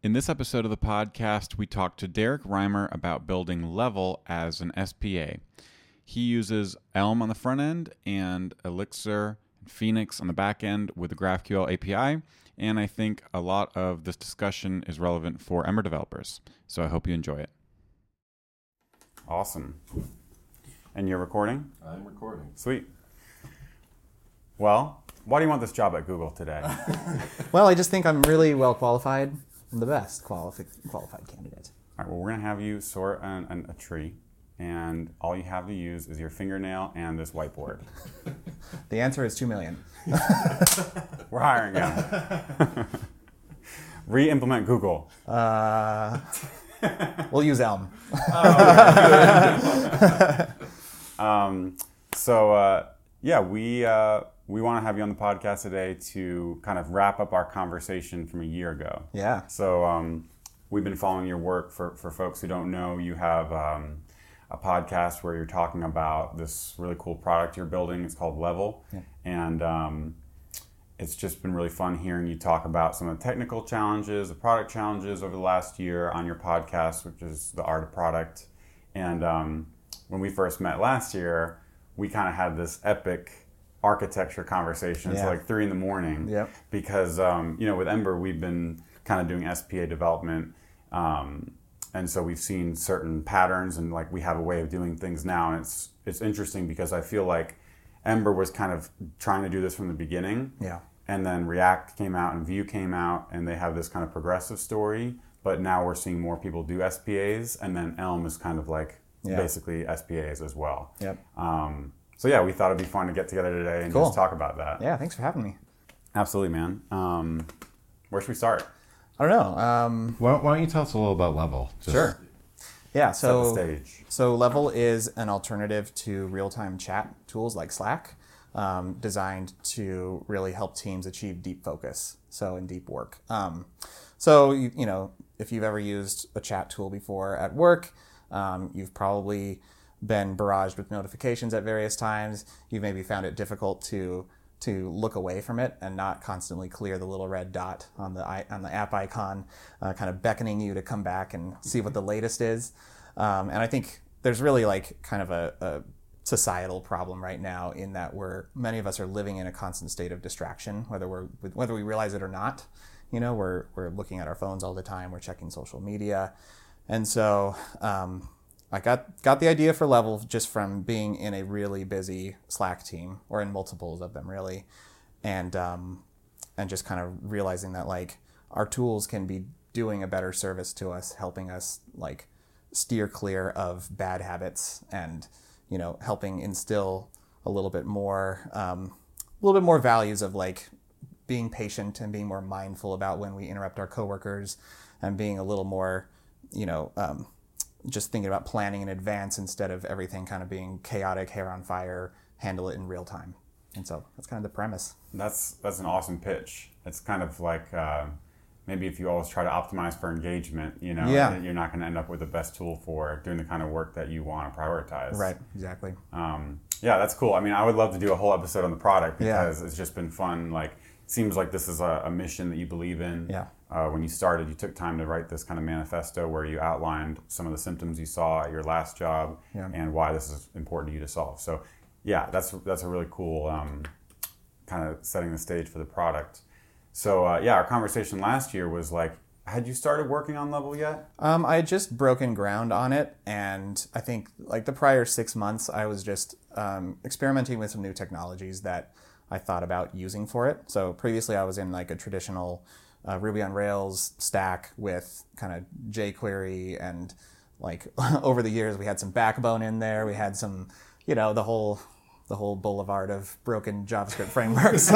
In this episode of the podcast, we talked to Derek Reimer about building Level as an SPA. He uses Elm on the front end and Elixir and Phoenix on the back end with the GraphQL API, and I think a lot of this discussion is relevant for Ember developers, so I hope you enjoy it. Awesome. And you're recording? I'm recording. Sweet. Well, why do you want this job at Google today? Well, I just think I'm really well qualified. I'm the best qualified candidate. All right, well, we're going to have you sort a tree, and all you have to use is your fingernail and this whiteboard. The answer is 2 million. We're hiring you. Re-implement Google. We'll use Elm. We want to have you on the podcast today to kind of wrap up our conversation from a year ago. Yeah. So we've been following your work. For folks who don't know, you have a podcast where you're talking about this really cool product you're building. It's called Level. Yeah. And it's just been really fun hearing you talk about some of the technical challenges, the product challenges over the last year on your podcast, which is The Art of Product. And when we first met last year, we kind of had this epic architecture conversation. It's like 3 a.m. Yep. Because with Ember we've been kind of doing SPA development, and so we've seen certain patterns, and like we have a way of doing things now, and it's interesting because I feel like Ember was kind of trying to do this from the beginning. Yeah. And then React came out and Vue came out, and they have this kind of progressive story, but now we're seeing more people do SPAs, and then Elm is kind of like basically SPAs as well. Yep. So yeah, we thought it'd be fun to get together today and Cool. just talk about that. Yeah, thanks for having me. Absolutely, man. Where should we start? I don't know. Why don't you tell us a little about Level? Sure. Yeah, Set the so stage. Level is an alternative to real-time chat tools like Slack, designed to really help teams achieve deep focus, so in deep work. If you've ever used a chat tool before at work, you've probably been barraged with notifications at various times. You've maybe found it difficult to look away from it and not constantly clear the little red dot on the app icon, kind of beckoning you to come back and see what the latest is. And I think there's really like kind of a societal problem right now in that many of us are living in a constant state of distraction, whether we realize it or not. We're looking at our phones all the time. We're checking social media, and so I got the idea for Level just from being in a really busy Slack team, or in multiples of them really, and just kind of realizing that like our tools can be doing a better service to us, helping us like steer clear of bad habits, and helping instill a little bit more values of like being patient and being more mindful about when we interrupt our coworkers, and being a little more just thinking about planning in advance instead of everything kind of being chaotic, hair on fire, handle it in real time. And so that's kind of the premise. That's an awesome pitch. It's kind of like maybe if you always try to optimize for engagement, you're not going to end up with the best tool for doing the kind of work that you want to prioritize. Right, exactly. That's cool. I mean, I would love to do a whole episode on the product because it's just been fun. Like, it seems like this is a mission that you believe in. Yeah. When you started, you took time to write this kind of manifesto where you outlined some of the symptoms you saw at your last job and why this is important to you to solve. So, yeah, that's a really cool kind of setting the stage for the product. So, our conversation last year was like, had you started working on Level yet? I had just broken ground on it, and I think like the prior 6 months, I was just experimenting with some new technologies that I thought about using for it. So previously I was in like a traditional Ruby on Rails stack with kind of jQuery, and like over the years we had some Backbone in there. We had some, the whole boulevard of broken JavaScript frameworks.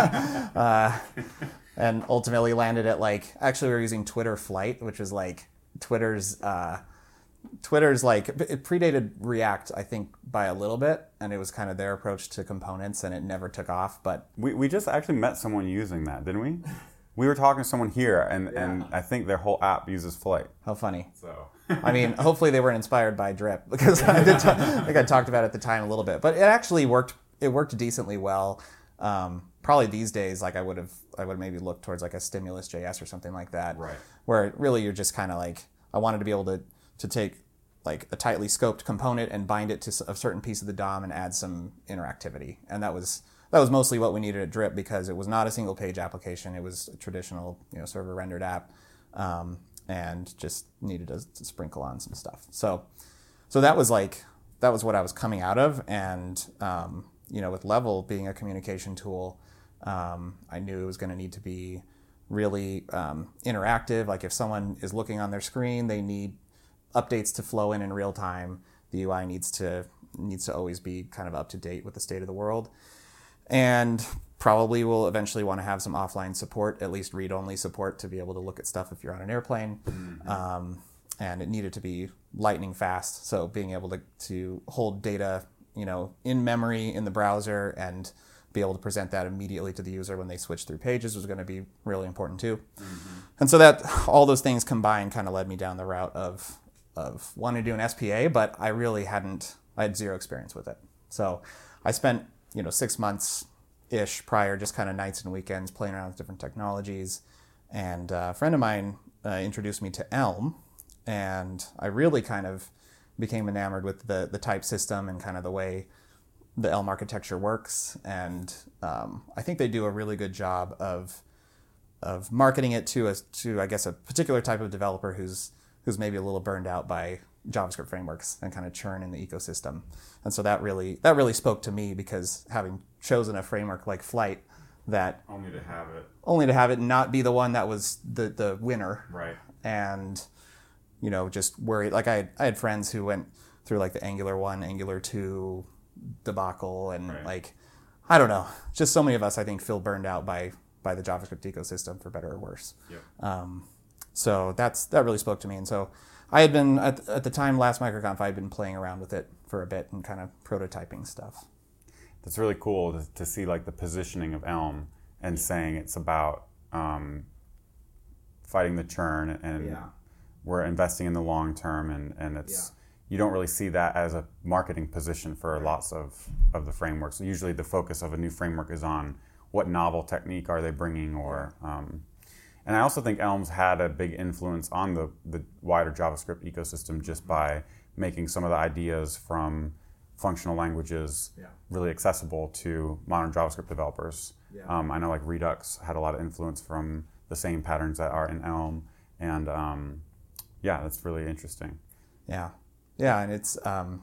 And ultimately landed at actually we were using Twitter Flight, which was like Twitter's like, it predated React, I think, by a little bit, and it was kind of their approach to components, and it never took off. But we just actually met someone using that, didn't we? We were talking to someone here, and I think their whole app uses Flight. How funny. So I mean, hopefully they weren't inspired by Drip, because I think I talked about it at the time a little bit. But it actually worked. It worked decently well. probably these days, like I would maybe looked towards like a Stimulus JS or something like that, Right. where really you're just kind of like, I wanted to be able to take like a tightly scoped component and bind it to a certain piece of the DOM and add some interactivity. And that was mostly what we needed at Drip, because it was not a single page application. It was a traditional, server rendered app, and just needed to sprinkle on some stuff. So that was what I was coming out of. And, with Level being a communication tool, I knew it was going to need to be really interactive. Like if someone is looking on their screen, they need updates to flow in real time. The UI needs to always be kind of up to date with the state of the world, and probably will eventually want to have some offline support, at least read-only support, to be able to look at stuff if you're on an airplane. Mm-hmm. And it needed to be lightning fast, so being able to hold data, in memory in the browser and be able to present that immediately to the user when they switch through pages was going to be really important too. Mm-hmm. And so that all those things combined kind of led me down the route of wanting to do an SPA, but I had zero experience with it. So I spent, 6 months-ish prior, just kind of nights and weekends playing around with different technologies. And a friend of mine introduced me to Elm, and I really kind of became enamored with the type system and kind of the way the Elm architecture works. And I think they do a really good job of marketing it to I guess a particular type of developer who's maybe a little burned out by JavaScript frameworks and kind of churn in the ecosystem. And so that really spoke to me, because having chosen a framework like Flight that Only to have it not be the one that was the winner. Right. And, just worried. Like I had friends who went through like the Angular 1, Angular 2 debacle, and right. like, I don't know, just so many of us, I think, feel burned out by the JavaScript ecosystem, for better or worse. Yep. So that really spoke to me. And so I had been, at the time, last MicroConf, I had been playing around with it for a bit and kind of prototyping stuff. That's really cool to see like the positioning of Elm and saying it's about fighting the churn, and we're investing in the long term, and it's you don't really see that as a marketing position for lots of the frameworks. So usually the focus of a new framework is on what novel technique are they bringing, or and I also think Elm's had a big influence on the wider JavaScript ecosystem, just by making some of the ideas from functional languages really accessible to modern JavaScript developers. I know like Redux had a lot of influence from the same patterns that are in Elm, and that's really interesting. And it's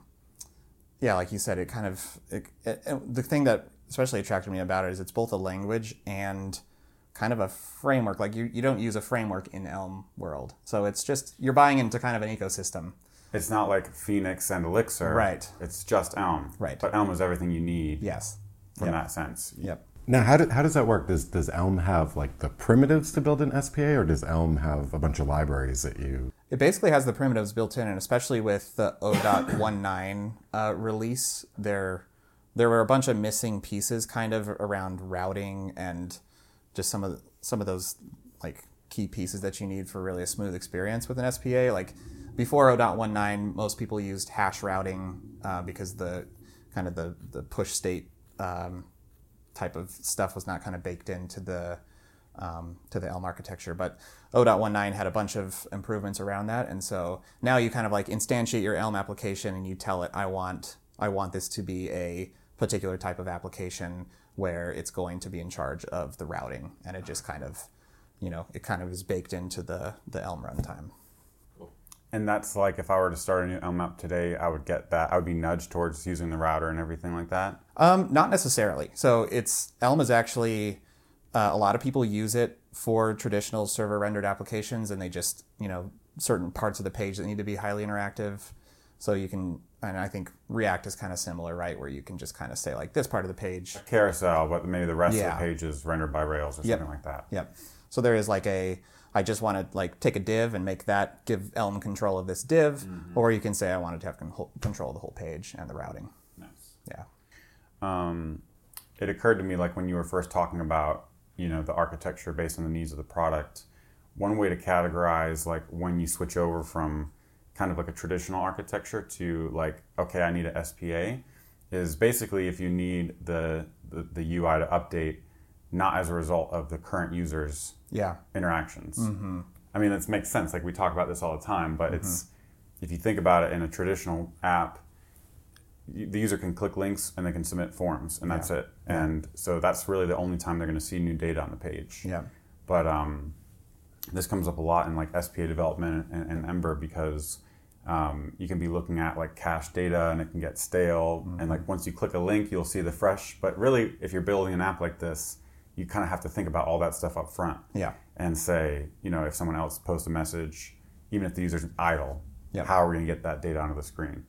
like you said, it kind of the thing that especially attracted me about it is it's both a language and kind of a framework. Like you don't use a framework in Elm world, so it's just you're buying into kind of an ecosystem. It's not like Phoenix and Elixir. Right. It's just Elm. Right. But Elm is everything you need. Yes. From that sense. Yep. Now, how does that work? Does Elm have like the primitives to build an SPA, or does Elm have a bunch of libraries that you... It basically has the primitives built in, and especially with the 0.19 release, there were a bunch of missing pieces kind of around routing and just some of those like key pieces that you need for really a smooth experience with an SPA. Like before 0.19, most people used hash routing because the push state type of stuff was not kind of baked into the Elm architecture. But 0.19 had a bunch of improvements around that, and so now you kind of like instantiate your Elm application and you tell it, I want this to be a particular type of application where it's going to be in charge of the routing, and it just kind of, it kind of is baked into the Elm runtime. And that's like if I were to start a new Elm app today, I would get that. I would be nudged towards using the router and everything like that? Not necessarily. So Elm is actually, a lot of people use it for traditional server rendered applications, and they just, certain parts of the page that need to be highly interactive. So you can, and I think React is kind of similar, right? Where you can just kind of say like this part of the page. A carousel, but maybe the rest of the page is rendered by Rails or something like that. Yep. So there is like I just want to like take a div and give Elm control of this div, or you can say I wanted to have control of the whole page and the routing. Nice. Yeah. It occurred to me like when you were first talking about, the architecture based on the needs of the product, one way to categorize like when you switch over from kind of like a traditional architecture to like, okay, I need a SPA, is basically if you need the UI to update not as a result of the current user's interactions. I mean, it makes sense. Like we talk about this all the time, but it's, if you think about it in a traditional app, the user can click links and they can submit forms, and that's it. And so that's really the only time they're going to see new data on the page. But this comes up a lot in like SPA development and Ember, because you can be looking at like cached data and it can get stale. And like once you click a link, you'll see the fresh. But really, if you're building an app like this, you kind of have to think about all that stuff up front. And say, you know, if someone else posts a message, even if the user's idle, how are we going to get that data onto the screen?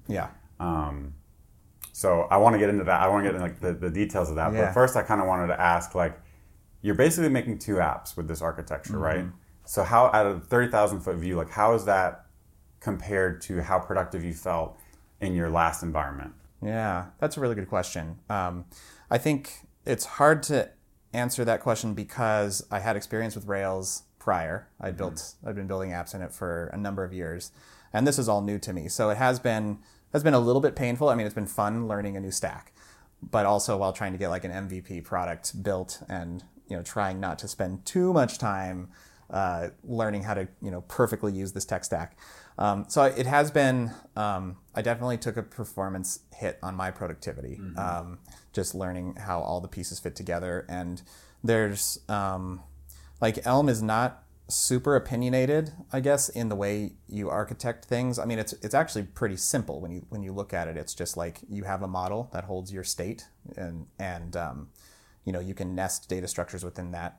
So I want to get into that. I want to get into like the details of that. But first, I kind of wanted to ask, like, you're basically making two apps with this architecture, right? So how, out of 30,000 foot view, like how is that compared to how productive you felt in your last environment? Yeah, that's a really good question. I think it's hard to answer that question because I had experience with Rails prior. I'd been building apps in it for a number of years, and this is all new to me. So it has been a little bit painful. I mean, it's been fun learning a new stack, but also while trying to get like an MVP product built and, you know, trying not to spend too much time learning how to, you know, perfectly use this tech stack. So it has been, I definitely took a performance hit on my productivity, just learning how all the pieces fit together. And there's, like Elm is not super opinionated, I guess, in the way you architect things. I mean, it's actually pretty simple when you look at it. It's just like you have a model that holds your state, and you know, you can nest data structures within that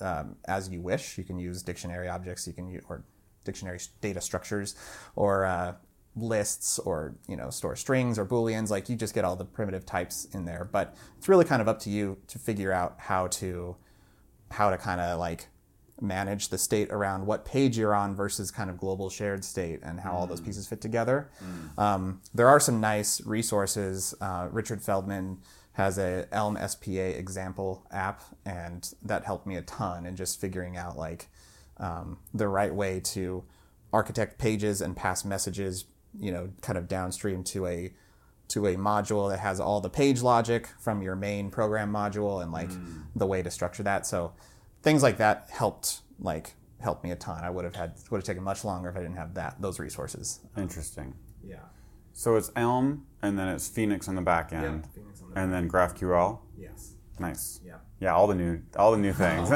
as you wish. You can use dictionary objects, you can use, or dictionary data structures, or lists, or, you know, store strings or booleans. Like you just get all the primitive types in there. But it's really kind of up to you to figure out how to kind of like manage the state around what page you're on versus kind of global shared state, and how all those pieces fit together. There are some nice resources. Richard Feldman has a Elm SPA example app, and that helped me a ton in just figuring out like the right way to architect pages and pass messages, you know, kind of downstream to a module that has all the page logic from your main program module, and like the way to structure that. So things like that helped me a ton. I would have taken much longer if I didn't have those resources. Interesting. Yeah. So it's Elm, and then it's Phoenix on the back end, and then GraphQL. Yes. Nice. Yeah. Yeah, all the new things.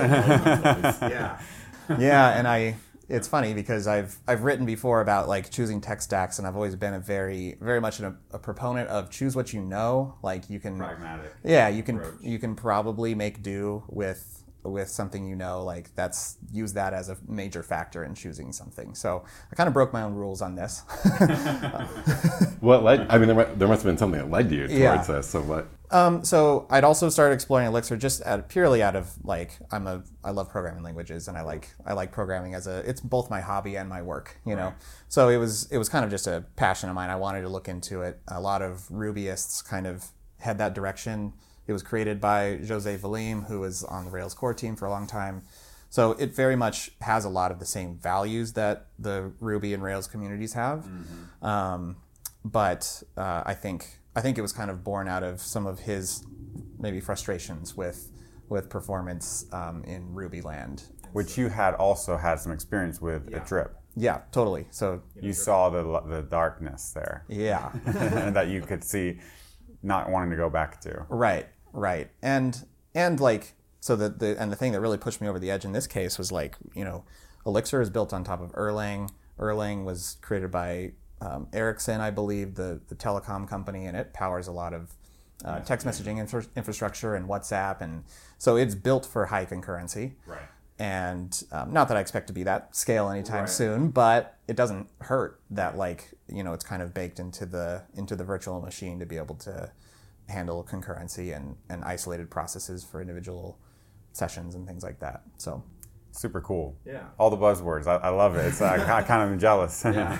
Yeah, and it's funny because I've written before about like choosing tech stacks, and I've always been a very much a proponent of choose what you know. Like you can pragmatic. Yeah, you approach. can probably make do with something, you know, like use that as a major factor in choosing something. So I kind of broke my own rules on this. What led? I mean, there must have been something that led you towards this. So what? So I'd also started exploring Elixir just purely out of like I love programming languages, and I like programming it's both my hobby and my work, you know. So it was kind of just a passion of mine. I wanted to look into it. A lot of Rubyists kind of head that direction. It was created by Jose Valim, who was on the Rails core team for a long time. So it very much has a lot of the same values that the Ruby and Rails communities have. But I think it was kind of born out of some of his maybe frustrations with performance in Ruby land. Which you had also had some experience with at Drip. Yeah, totally. So you saw the darkness there. Yeah. That you could see not wanting to go back to. Right. And like, so the thing that really pushed me over the edge in this case was like, you know, Elixir is built on top of Erlang. Erlang was created by Ericsson, I believe, the telecom company, and it powers a lot of text messaging infrastructure and WhatsApp, and so it's built for high concurrency. Right. And not that I expect to be that scale anytime soon, but it doesn't hurt that, like, you know, it's kind of baked into the virtual machine to be able to handle concurrency and isolated processes for individual sessions and things like that. So super cool. Yeah. All the buzzwords. I love it. It's I kind of am jealous. Yeah.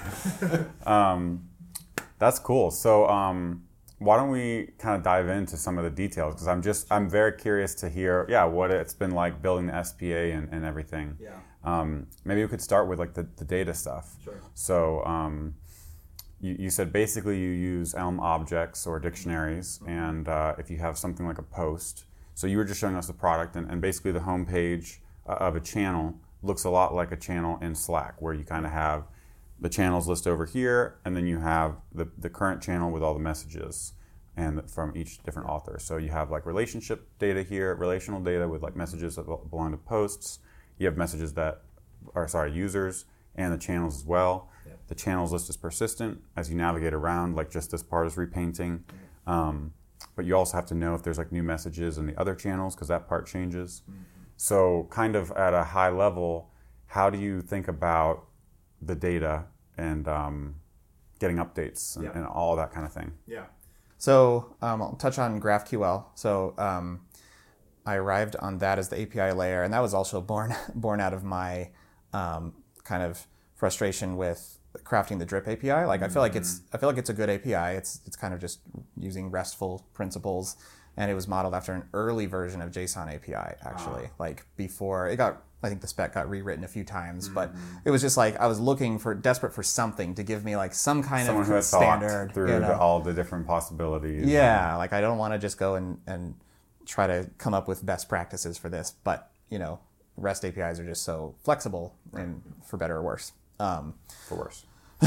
That's cool. So why don't we kind of dive into some of the details, because I'm very curious to hear what it's been like building the SPA and everything. Yeah. Maybe we could start with like the data stuff. Sure. So you said basically you use Elm objects or dictionaries, and if you have something like a post, So you were just showing us the product, and basically the homepage of a channel looks a lot like a channel in Slack, where you kind of have the channels list over here, and then you have the current channel with all the messages and from each different author. So you have like relationship data here, relational data with like messages that belong to posts. You have messages users, and the channels as well. Yep. The channels list is persistent as you navigate around, like just this part is repainting. But you also have to know if there's like new messages in the other channels, because that part changes. Mm-hmm. So kind of at a high level, how do you think about the data and getting updates and all that kind of thing? Yeah. So I'll touch on GraphQL. So I arrived on that as the API layer, and that was also born out of my kind of frustration with crafting the Drip API. Like I feel like it's a good API. It's kind of just using RESTful principles, and it was modeled after an early version of JSON API actually. Like before it got, I think the spec got rewritten a few times, but it was just like I was desperate for something to give me like some kind Someone of standard through all the different possibilities. Yeah, like I don't want to just go and try to come up with best practices for this, but REST APIs are just so flexible, and for better or worse. For worse.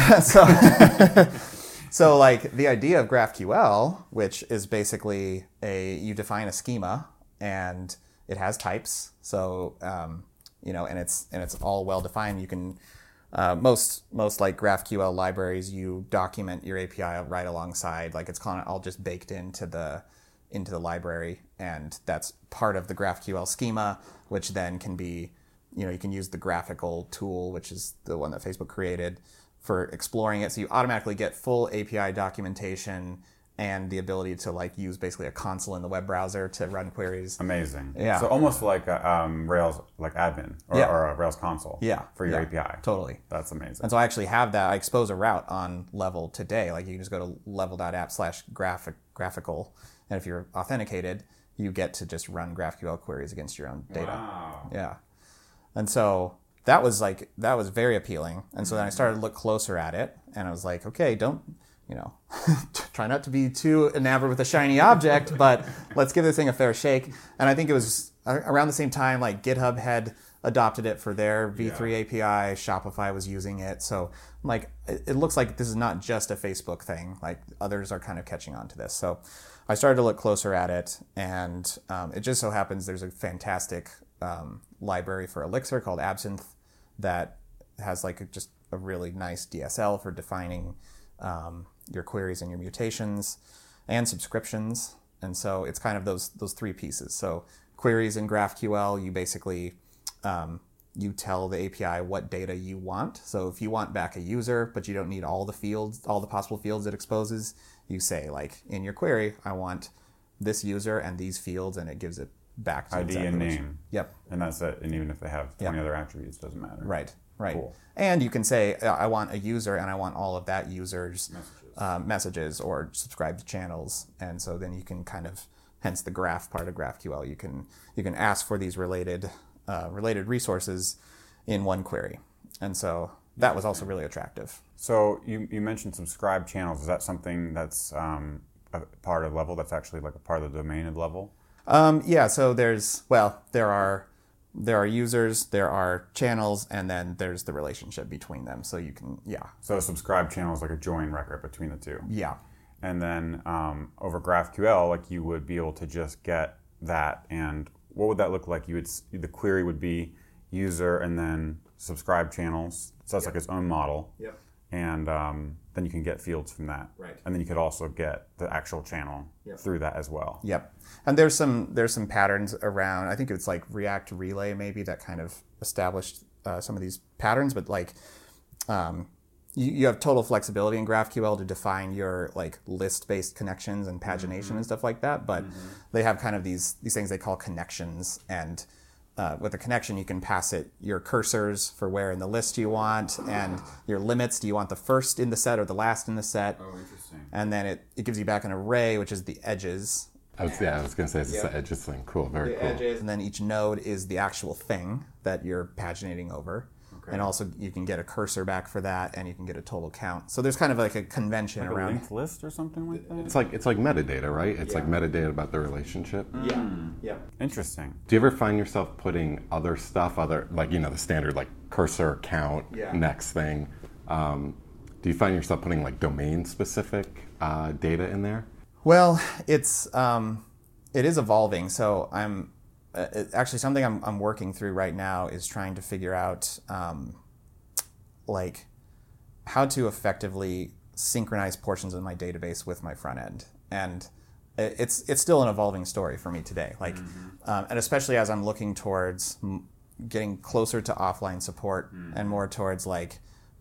So like the idea of GraphQL, which is basically you define a schema and it has types. So and it's all well defined. You can most like GraphQL libraries, you document your API right alongside. Like it's kind of all just baked into the library, and that's part of the GraphQL schema, which then can be, you can use the graphical tool, which is the one that Facebook created, for exploring it. So you automatically get full API documentation and the ability to like use basically a console in the web browser to run queries. Amazing. Yeah. So almost like a Rails like admin or a Rails console. For your API. Totally. That's amazing. And so I actually have that. I expose a route on Level today. Like you can just go to level.app/graphical, and if you're authenticated, you get to just run GraphQL queries against your own data. Wow. Yeah. And so that was very appealing. And so then I started to look closer at it, and I was like, okay, don't, try not to be too enamored with a shiny object, but let's give this thing a fair shake. And I think it was around the same time, like GitHub had adopted it for their V3 API, Shopify was using it. So like, it looks like this is not just a Facebook thing, like others are kind of catching on to this. So I started to look closer at it, and it just so happens there's a fantastic library for Elixir called Absinthe that has like just a really nice DSL for defining your queries and your mutations and subscriptions. And so it's kind of those three pieces. So queries in GraphQL, you basically you tell the API what data you want. So if you want back a user, but you don't need all the possible fields it exposes, you say like in your query, I want this user and these fields, and it gives it back to ID and name. Yep. And that's it. And even if they have 20 other attributes, doesn't matter. Right. Cool. And you can say, I want a user and I want all of that user's messages or subscribed channels. And so then you can kind of, hence the graph part of GraphQL, you can ask for these related resources in one query. And so that was also really attractive. So you mentioned subscribe channels. Is that something that's a part of Level, that's actually like a part of the domain of Level? So there are users, there are channels, and then there's the relationship between them. So you can, So a subscribe channel is like a join record between the two. Yeah. And then over GraphQL, like you would be able to just get that. And what would that look like? The query would be user and then subscribe channels. So that's like its own model. Yep. And then you can get fields from that. Right. And then you could also get the actual channel through that as well. Yep. And there's some patterns around. I think it's like React Relay maybe that kind of established some of these patterns, but like you have total flexibility in GraphQL to define your like list-based connections and pagination and stuff like that. But they have kind of these things they call connections, and with a connection, you can pass it your cursors for where in the list you want, and your limits. Do you want the first in the set or the last in the set? Oh, interesting. And then it gives you back an array, which is the edges. I was going to say it's the edges thing. Cool, very cool. Edges, and then each node is the actual thing that you're paginating over. And also you can get a cursor back for that, and you can get a total count. So there's kind of like a convention Like around a linked list or something like that? It's like metadata, right? It's like metadata about the relationship. Yeah. Interesting. Do you ever find yourself putting other stuff, like, the standard, like cursor, count, next thing? Do you find yourself putting like domain-specific data in there? Well, it is evolving. So actually something I'm working through right now is trying to figure out like how to effectively synchronize portions of my database with my front end. And it's still an evolving story for me today. Like, and especially as I'm looking towards getting closer to offline support and more towards like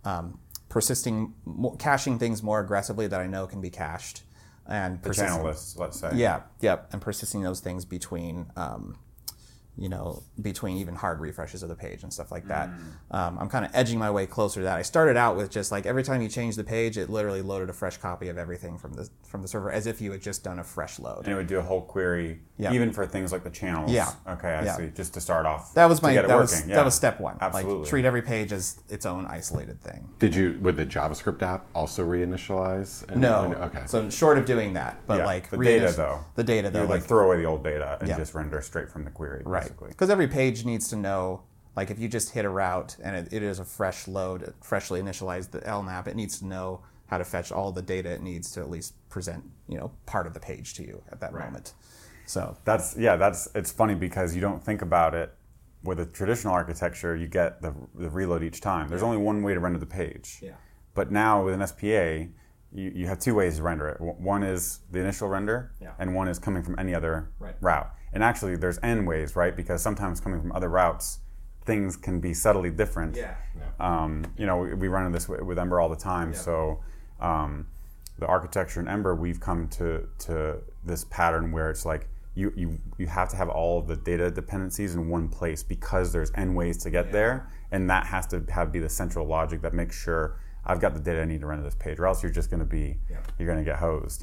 caching things more aggressively that I know can be cached, and The channel lists, let's say. and persisting those things between between even hard refreshes of the page and stuff like that. I'm kind of edging my way closer to that. I started out with just like every time you change the page, it literally loaded a fresh copy of everything from the server as if you had just done a fresh load. And it would do a whole query, even for things like the channels. Yeah. Okay, I see. Just to start off. That was to get it working. that was step one. Absolutely. Like treat every page as its own isolated thing. Would the JavaScript app also reinitialize? No. Okay. So short of doing that, but like the data though. The data though. You like throw away the old data and just render straight from the query. Right. Basically. Because every page needs to know, like if you just hit a route and it is a fresh load, freshly initialized the LMAP, it needs to know how to fetch all the data it needs to at least present, part of the page to you at that moment. So it's funny because you don't think about it. With a traditional architecture, you get the reload each time. There's only one way to render the page. Yeah. But now with an SPA, you have two ways to render it. One is the initial render, and one is coming from any other route. And actually, there's N ways, right? Because sometimes coming from other routes, things can be subtly different. We run into this with Ember all the time. So the architecture in Ember, we've come to this pattern where it's like you have to have all of the data dependencies in one place because there's N ways to get there, and that has to be the central logic that makes sure I've got the data I need to render this page, or else you're just going to you're going to get hosed,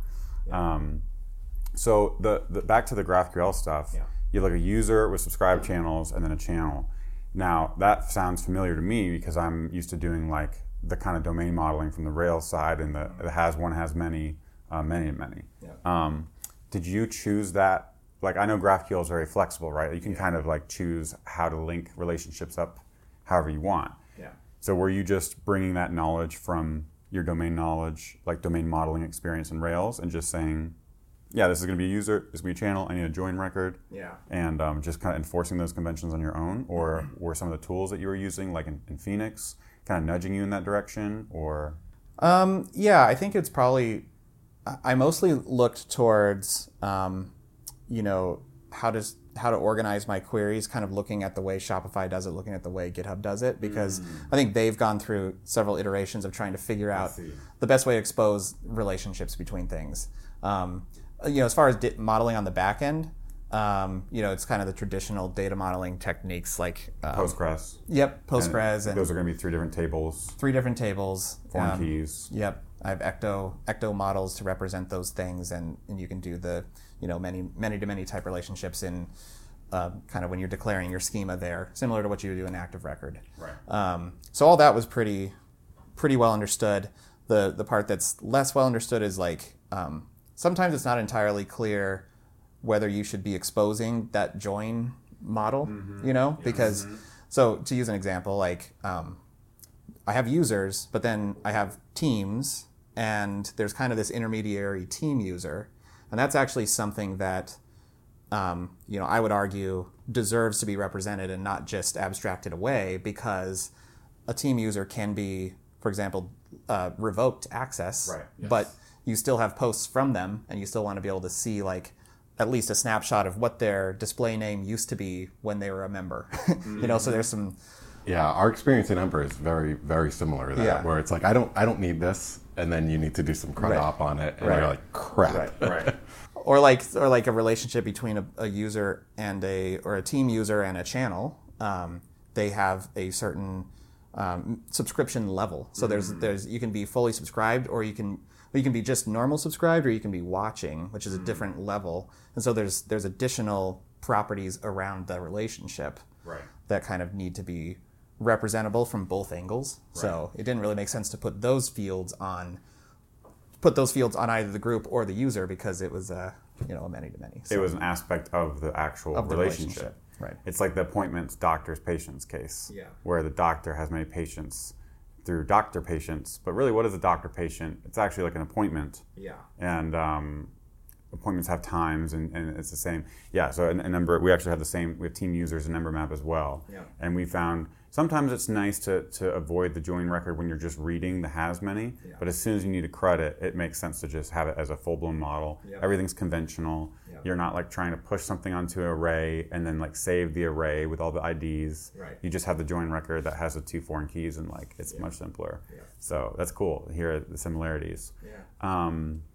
So the back to the GraphQL stuff, you have like a user with subscribe channels and then a channel. Now that sounds familiar to me because I'm used to doing like the kind of domain modeling from the Rails side and the has one, has many, many. Did you choose that? Like I know GraphQL is very flexible, right? You can kind of like choose how to link relationships up however you want. So were you just bringing that knowledge from your domain knowledge, like domain modeling experience in Rails, and just saying, this is going to be a user, this is going to be a channel, I need a join record, and just kind of enforcing those conventions on your own? Or were some of the tools that you were using, like in Phoenix, kind of nudging you in that direction? Or I think it's probably, I mostly looked towards, how to organize my queries, kind of looking at the way Shopify does it, looking at the way GitHub does it, because I think they've gone through several iterations of trying to figure out the best way to expose relationships between things. As far as modeling on the back end, it's kind of the traditional data modeling techniques like Postgres. Yep, Postgres, and those are going to be three different tables. Foreign keys. Yep, I have ecto models to represent those things, and you can do the many to many type relationships in kind of when you're declaring your schema there, similar to what you do in Active Record. Right. So all that was pretty well understood. The part that's less well understood is like sometimes it's not entirely clear whether you should be exposing that join model, because so to use an example, like I have users, but then I have teams, and there's kind of this intermediary team user. And that's actually something that, I would argue deserves to be represented and not just abstracted away, because a team user can be, for example, revoked access, but you still have posts from them, and you still want to be able to see like at least a snapshot of what their display name used to be when they were a member. So there's some. Yeah, our experience in Ember is very, very similar to that, where it's like I don't need this, and then you need to do some CRUD op on it, and you're like, crap. Right. Or like a relationship between a user and a team user and a channel. They have a certain subscription level. So there's you can be fully subscribed, or you can be just normal subscribed, or you can be watching, which is a different level. And so there's additional properties around the relationship that kind of need to be representable from both angles. Right. So it didn't really make sense to put those fields on either the group or the user because it was a many-to-many. So it was an aspect of the actual relationship. Right. It's like the appointments, doctors, patients case, where the doctor has many patients through doctor-patients. But really, what is a doctor-patient? It's actually like an appointment. Yeah. And appointments have times, and it's the same. Yeah, so a number, we actually have the same, we have team users and number map as well. Yeah. And we found sometimes it's nice to avoid the join record when you're just reading the has many, but as soon as you need a credit, it makes sense to just have it as a full-blown model. Yep. Everything's conventional. Yep. You're not like trying to push something onto an array and then like save the array with all the IDs. Right. You just have the join record that has the 2 foreign keys and like it's much simpler. Yeah. So that's cool. Here are the similarities. Yeah.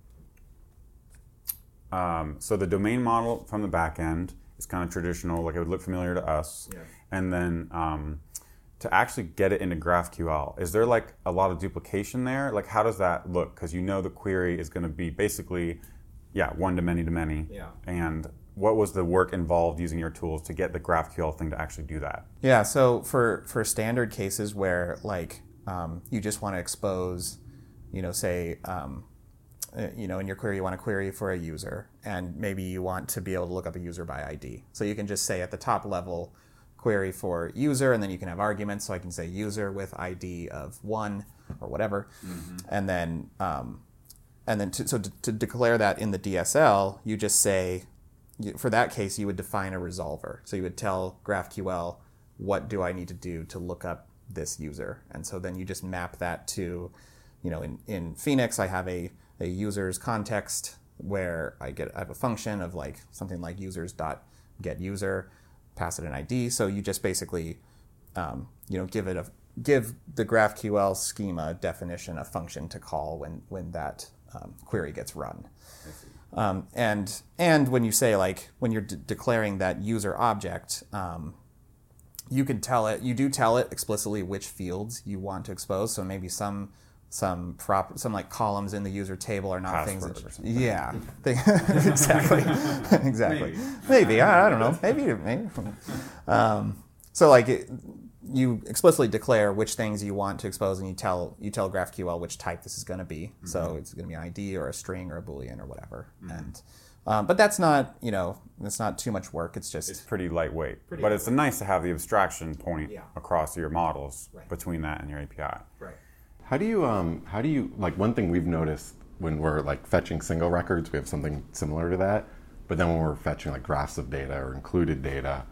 So the domain model from the back end is kind of traditional, like it would look familiar to us. Yeah. And then to actually get it into GraphQL, is there like a lot of duplication there? Like how does that look? Because you know the query is going to be basically, one to many to many. Yeah. And what was the work involved using your tools to get the GraphQL thing to actually do that? Yeah, so for standard cases where like you just want to expose, say, in your query you want to query for a user, and maybe you want to be able to look up a user by ID. So you can just say at the top level, query for user, and then you can have arguments. So I can say user with ID of 1 or whatever, and then to declare that in the DSL, you just say, for that case, you would define a resolver. So you would tell GraphQL, what do I need to do to look up this user? And so then you just map that to, in Phoenix, I have a user's context where I have a function of like something like users.getUser, pass it an ID. So you just basically, give the GraphQL schema definition a function to call when that query gets run. And when you say like when you're declaring that user object, you tell it explicitly which fields you want to expose. So maybe some like columns in the user table are not Password things that, or exactly. Maybe I don't know. Maybe. So like you explicitly declare which things you want to expose, and you tell GraphQL which type this is going to be. So it's going to be an ID or a string or a Boolean or whatever. And but that's not that's not too much work. It's pretty lightweight. But it's nice to have the abstraction point across your models between that and your API. Right. How do you like, one thing we've noticed when we're like fetching single records, we have something similar to that. But then when we're fetching like graphs of data or included data,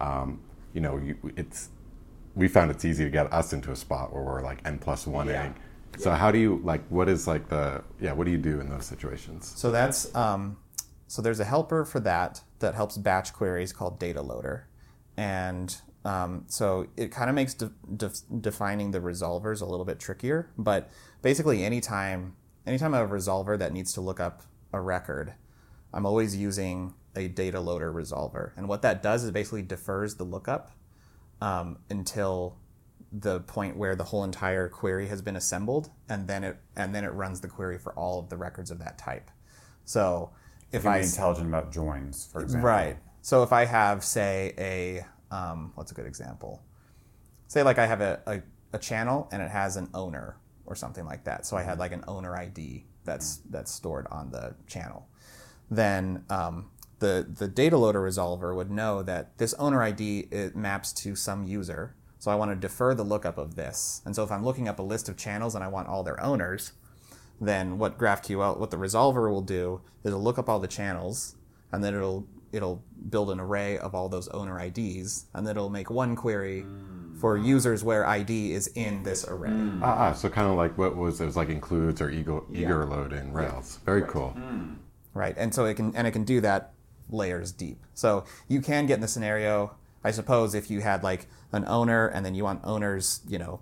we found it's easy to get us into a spot where we're like n+1ing. So how do you what is like what do you do in those situations? So that's so there's a helper for that helps batch queries called data loader, and so it kind of makes defining the resolvers a little bit trickier. But basically, anytime I have a resolver that needs to look up a record, I'm always using a data loader resolver, and what that does is basically defers the lookup until the point where the whole entire query has been assembled, and then it runs the query for all of the records of that type. So if I be intelligent about joins, for example, right. So if I have, say, what's a good example? Say like I have a channel and it has an owner or something like that. So I had like an owner ID that's stored on the channel. Then the data loader resolver would know that this owner ID, it maps to some user. So I want to defer the lookup of this. And so if I'm looking up a list of channels and I want all their owners, then what the resolver will do is it'll look up all the channels, and then it'll build an array of all those owner IDs, and then it'll make one query for users where ID is in this array. So kind of like it was like includes or eager load in Rails. Very cool. Right, and so it can do that layers deep. So you can get in the scenario, I suppose, if you had like an owner and then you want owners,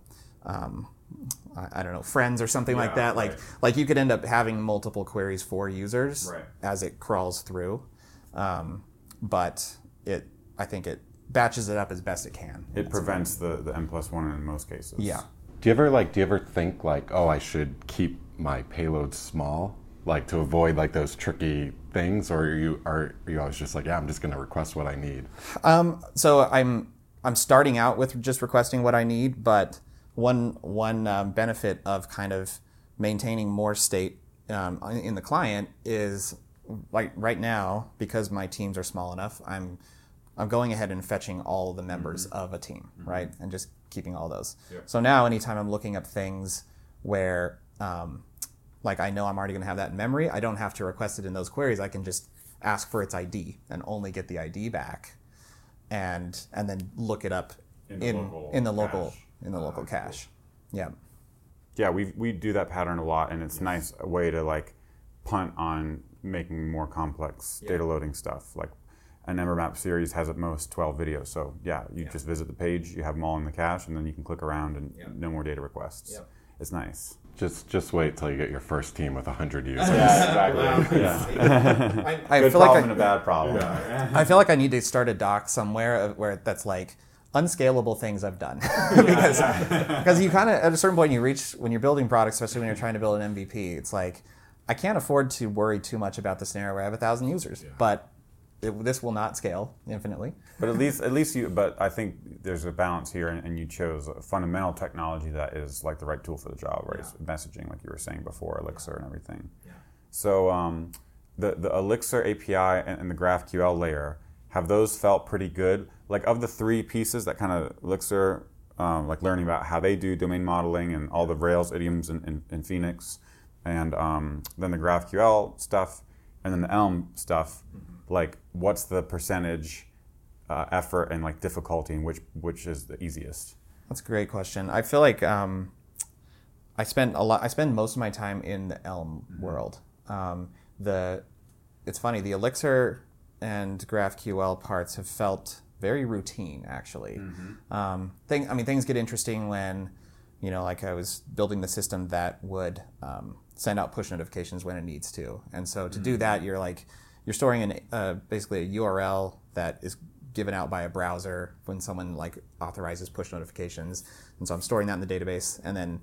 I don't know, friends or something like that. Like you could end up having multiple queries for users as it crawls through. But I think it batches it up as best it can. It prevents the n+1 in most cases. Yeah. Do you ever think like, oh, I should keep my payload small, like to avoid like those tricky things, or are you always just like, I'm just going to request what I need? So I'm starting out with just requesting what I need, but one benefit of kind of maintaining more state in the client is, like right now, because my teams are small enough, I'm going ahead and fetching all the members of a team, right, and just keeping all those. Yep. So now, anytime I'm looking up things where like I know I'm already going to have that in memory, I don't have to request it in those queries. I can just ask for its ID and only get the ID back, and then look it up in the local cache. Yeah. Yeah, we do that pattern a lot, and it's nice a way to like punt on making more complex data loading stuff. Like an Ember Map series has at most 12 videos, so you just visit the page, you have them all in the cache, and then you can click around and no more data requests. Yep. It's nice. Just wait till you get your first team with 100 users. Exactly. I Good feel problem like and a bad problem. I feel like I need to start a doc somewhere where that's like unscalable things I've done. because you kind of, at a certain point you reach, when you're building products, especially when you're trying to build an MVP, it's like, I can't afford to worry too much about the scenario where I have 1,000 users, but this will not scale infinitely. But at least you. But I think there's a balance here, and you chose a fundamental technology that is like the right tool for the job, right? It's messaging, like you were saying before, Elixir and everything. Yeah. So the Elixir API and the GraphQL layer, have those felt pretty good? Like of the three pieces that kind of Elixir, like learning about how they do domain modeling and all the Rails idioms in Phoenix, and then the GraphQL stuff, and then the Elm stuff. Like, what's the percentage effort and like difficulty, and which is the easiest? That's a great question. I feel like I spend most of my time in the Elm world. It's funny, the Elixir and GraphQL parts have felt very routine, actually. Things get interesting when, like I was building the system that would send out push notifications when it needs to, and so to do that, you're storing basically a URL that is given out by a browser when someone like authorizes push notifications, and so I'm storing that in the database, and then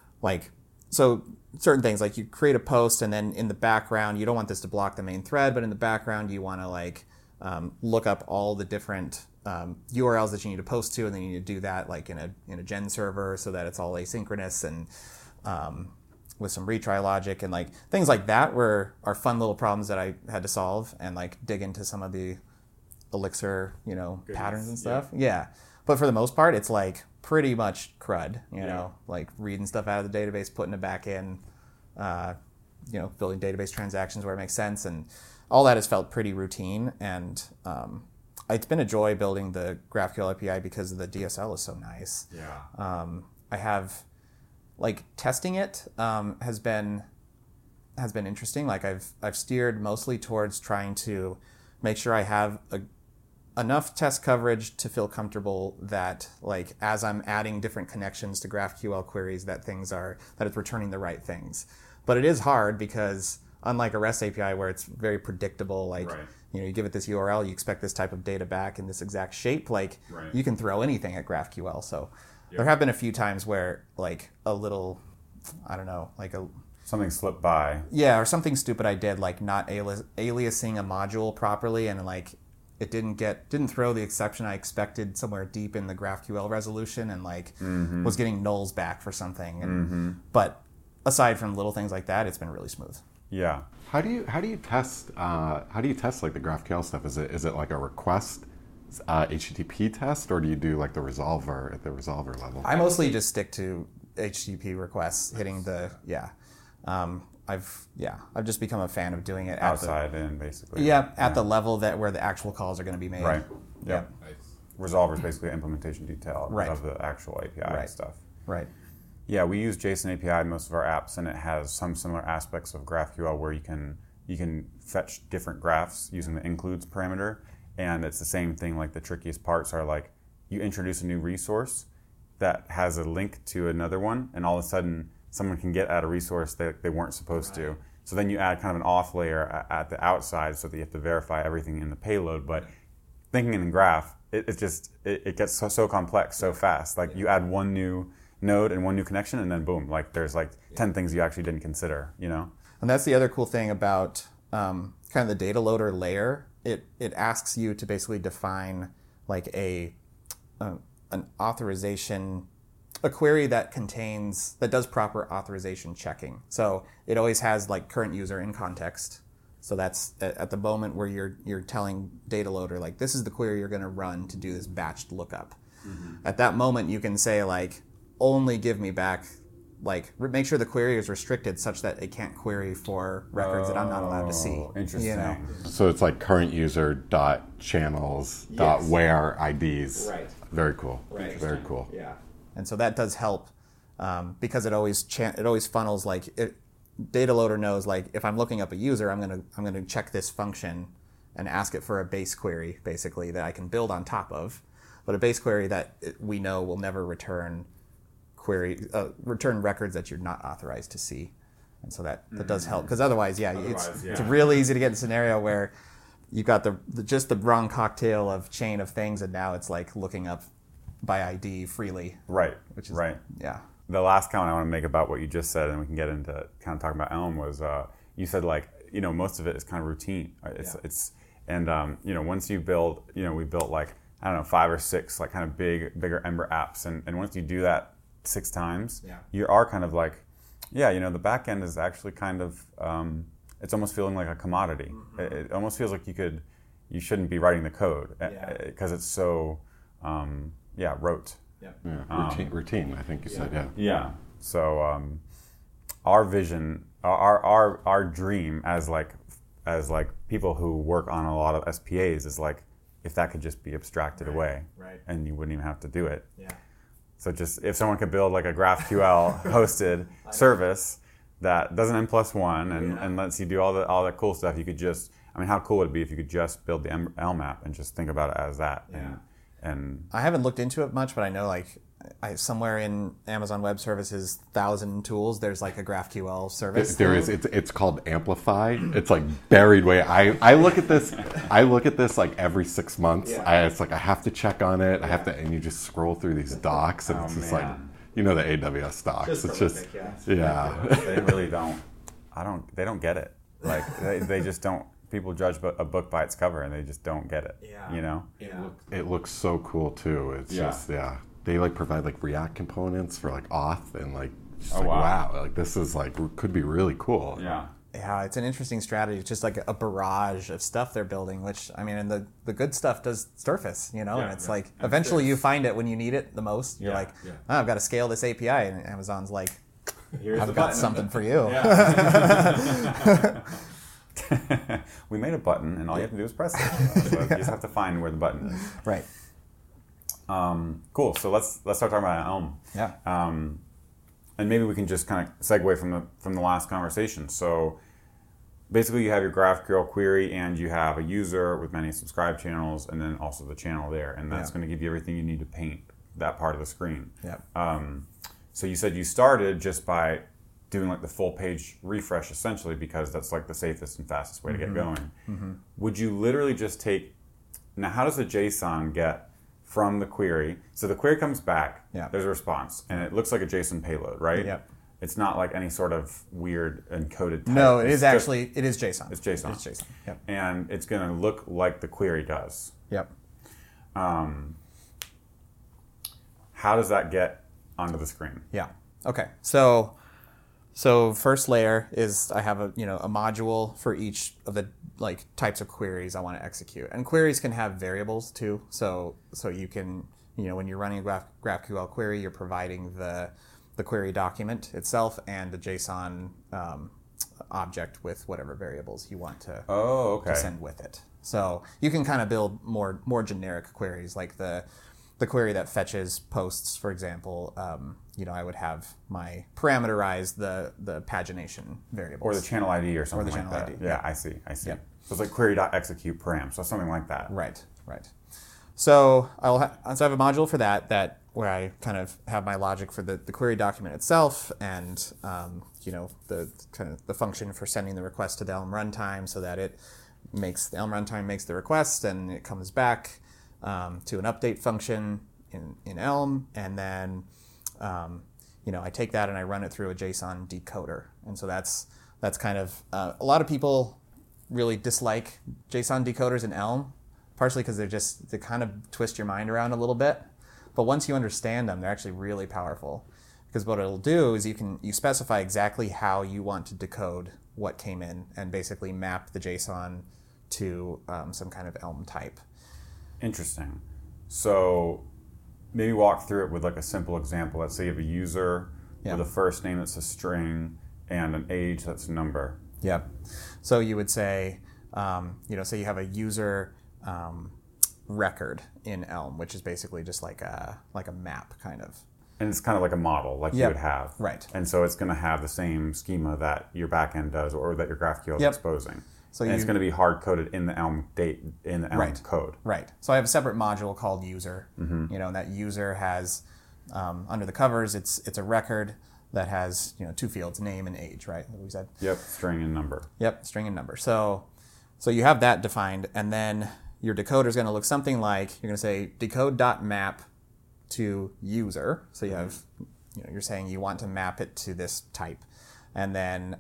so certain things, like you create a post, and then in the background you don't want this to block the main thread, but in the background you want to look up all the different URLs that you need to post to, and then you need to do that like in a gen server so that it's all asynchronous and with some retry logic, and like things like that are fun little problems that I had to solve and like dig into some of the Elixir, patterns and stuff. Yeah. But for the most part, it's like pretty much CRUD, like reading stuff out of the database, putting it back in, building database transactions where it makes sense. And all that has felt pretty routine. And it's been a joy building the GraphQL API because the DSL is so nice. Yeah. I have, testing it has been interesting. Like I've steered mostly towards trying to make sure I have enough test coverage to feel comfortable that as I'm adding different connections to GraphQL queries that it's returning the right things. But it is hard because unlike a REST API where it's very predictable, you give it this URL, you expect this type of data back in this exact shape, you can throw anything at GraphQL. So there have been a few times where a little, I don't know, something slipped by. Yeah, or something stupid I did, like not aliasing a module properly, and it didn't throw the exception I expected somewhere deep in the GraphQL resolution, and was getting nulls back for something. And but aside from little things like that, it's been really smooth. Yeah. How do you test the GraphQL stuff? Is it like a request HTTP test, or do you do the resolver at the resolver level? I mostly just stick to HTTP requests, hitting the I've just become a fan of doing it outside in basically. At the level where the actual calls are going to be made. Right. Yeah. Nice. Resolver is basically implementation detail of the actual API stuff. Right. Yeah, we use JSON API in most of our apps, and it has some similar aspects of GraphQL where you can fetch different graphs using the includes parameter, and it's the same thing. The trickiest parts are you introduce a new resource that has a link to another one, and all of a sudden someone can get at a resource that they weren't supposed to. So then you add kind of an auth layer at the outside so that you have to verify everything in the payload. But thinking in graph, it gets so complex so fast. You add one new node and one new connection, and then boom, there's 10 things you actually didn't consider, And that's the other cool thing about kind of the data loader layer. It asks you to basically define a an authorization, a query that does proper authorization checking. So it always has like current user in context. So that's at the moment where you're telling data loader, like, this is the query you're going to run to do this batched lookup. At that moment, you can say, like, only give me back, like, make sure the query is restricted such that it can't query for records that I'm not allowed to see. Interesting. You know? So it's like current user dot channels dot where IDs. Right. Very cool. Right. Very cool. Yeah. And so that does help because it always funnels, like, data loader knows, like, if I'm looking up a user, I'm gonna check this function and ask it for a base query, basically, that I can build on top of, but a base query that we know will never return records that you're not authorized to see. And so that does help, because otherwise, it's real easy to get in a scenario where you've got just the wrong cocktail of chain of things, and now it's like looking up by ID freely. Right. Which is, right. Yeah. The last comment I want to make about what you just said, and we can get into kind of talking about Elm, was you said, like, most of it is kind of routine. Once you build, we built, like, I don't know, 5 or 6 like kind of bigger Ember apps, and once you do that 6 times, you are kind of like, the back end is actually kind of, it's almost feeling like a commodity. Mm-hmm. It almost feels like you shouldn't be writing the code because it's so, rote. Routine, I think you said, Yeah. So our vision, our dream as people who work on a lot of SPAs is, like, if that could just be abstracted away, and you wouldn't even have to do it. Yeah. So just if someone could build, like, a GraphQL hosted service that does an N+1 and lets you do all that cool stuff, you could just, how cool would it be if you could just build the Elm app and just think about it as that? Yeah. And I haven't looked into it much, but I know, like, somewhere in Amazon Web Services 1,000 tools, there's, like, a GraphQL service. There is. It's called Amplify. It's, like, buried way. I look at this. Like every 6 months. It's like I have to check on it. I have to, and you just scroll through these docs, and it's just like, the AWS docs. It's just They really don't. They don't get it. Like they just don't. People judge a book by its cover, and they just don't get it. It looks so cool too. It's just they, like, provide, like, React components for, like, auth, and, like, wow, like, this is, like, could be really cool. Yeah, it's an interesting strategy. It's just like a barrage of stuff they're building, which, and the good stuff does surface, and it's like, eventually you find it when you need it the most. You're like, I've got to scale this API, and Amazon's like, I've got something for you. We made a button, and all you have to do is press it. So you just have to find where the button is. Right. Cool. So let's start talking about Elm. Yeah. And maybe we can just kind of segue from the last conversation. So basically, you have your GraphQL query, and you have a user with many subscribe channels, and then also the channel there, and that's going to give you everything you need to paint that part of the screen. Yeah. So you said you started just by doing, like, the full page refresh, essentially, because that's, like, the safest and fastest way to get going. Mm-hmm. Would you literally just take? Now, how does the JSON get from the query? So the query comes back, there's a response, and it looks like a JSON payload, right? Yep. It's not like any sort of weird encoded type. No, it is JSON. It's JSON. It's JSON. Yep. And it's going to look like the query does. Yep. How does that get onto the screen? Yeah. Okay. So first layer is I have a module for each of the, like, types of queries I want to execute, and queries can have variables too. So you can, when you're running a GraphQL query, you're providing the query document itself and the JSON object with whatever variables you want to send with it. So you can kind of build more generic queries, like the query that fetches posts, for example. I would have my parameterize the pagination variables. Or the channel ID or something like that. ID. Yeah, I see. Yep. So it's like query.execute param, so something like that. Right. So I have a module for that where I kind of have my logic for the query document itself, and the kind of the function for sending the request to the Elm runtime, so that the Elm runtime makes the request, and it comes back to an update function in Elm, and then I take that and I run it through a JSON decoder. And so that's kind of a lot of people really dislike JSON decoders in Elm, partially because they kind of twist your mind around a little bit. But once you understand them, they're actually really powerful. Because what it'll do is you specify exactly how you want to decode what came in and basically map the JSON to some kind of Elm type. Interesting. So maybe walk through it with like a simple example. Let's say you have a user with a first name that's a string and an age that's a number. Yep. So you would say, say you have a user record in Elm, which is basically just like a map kind of. And it's kind of like a model, like you would have. Right. And so it's going to have the same schema that your backend does, or that your GraphQL is exposing. So it's going to be hard coded in the Elm code. Right. So I have a separate module called user. And that user has under the covers, it's a record that has two fields, name and age. Right. What we said. Yep. String and number. Yep. String and number. So you have that defined, and then your decoder is going to look something like, you're going to say decode.map to user. So you have, you're saying you want to map it to this type, and then,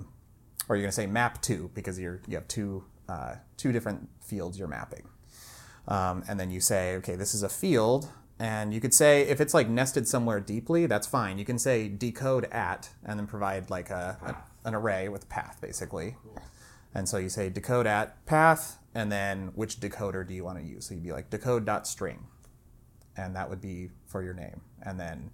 or you're going to say map to, because you have two different fields you're mapping, and then you say, okay, this is a field, and you could say if it's like nested somewhere deeply, that's fine. You can say decode at, and then provide like an array with path basically, and so you say decode at path, and then which decoder do you want to use? So you'd be like decode.string. And that would be for your name. And then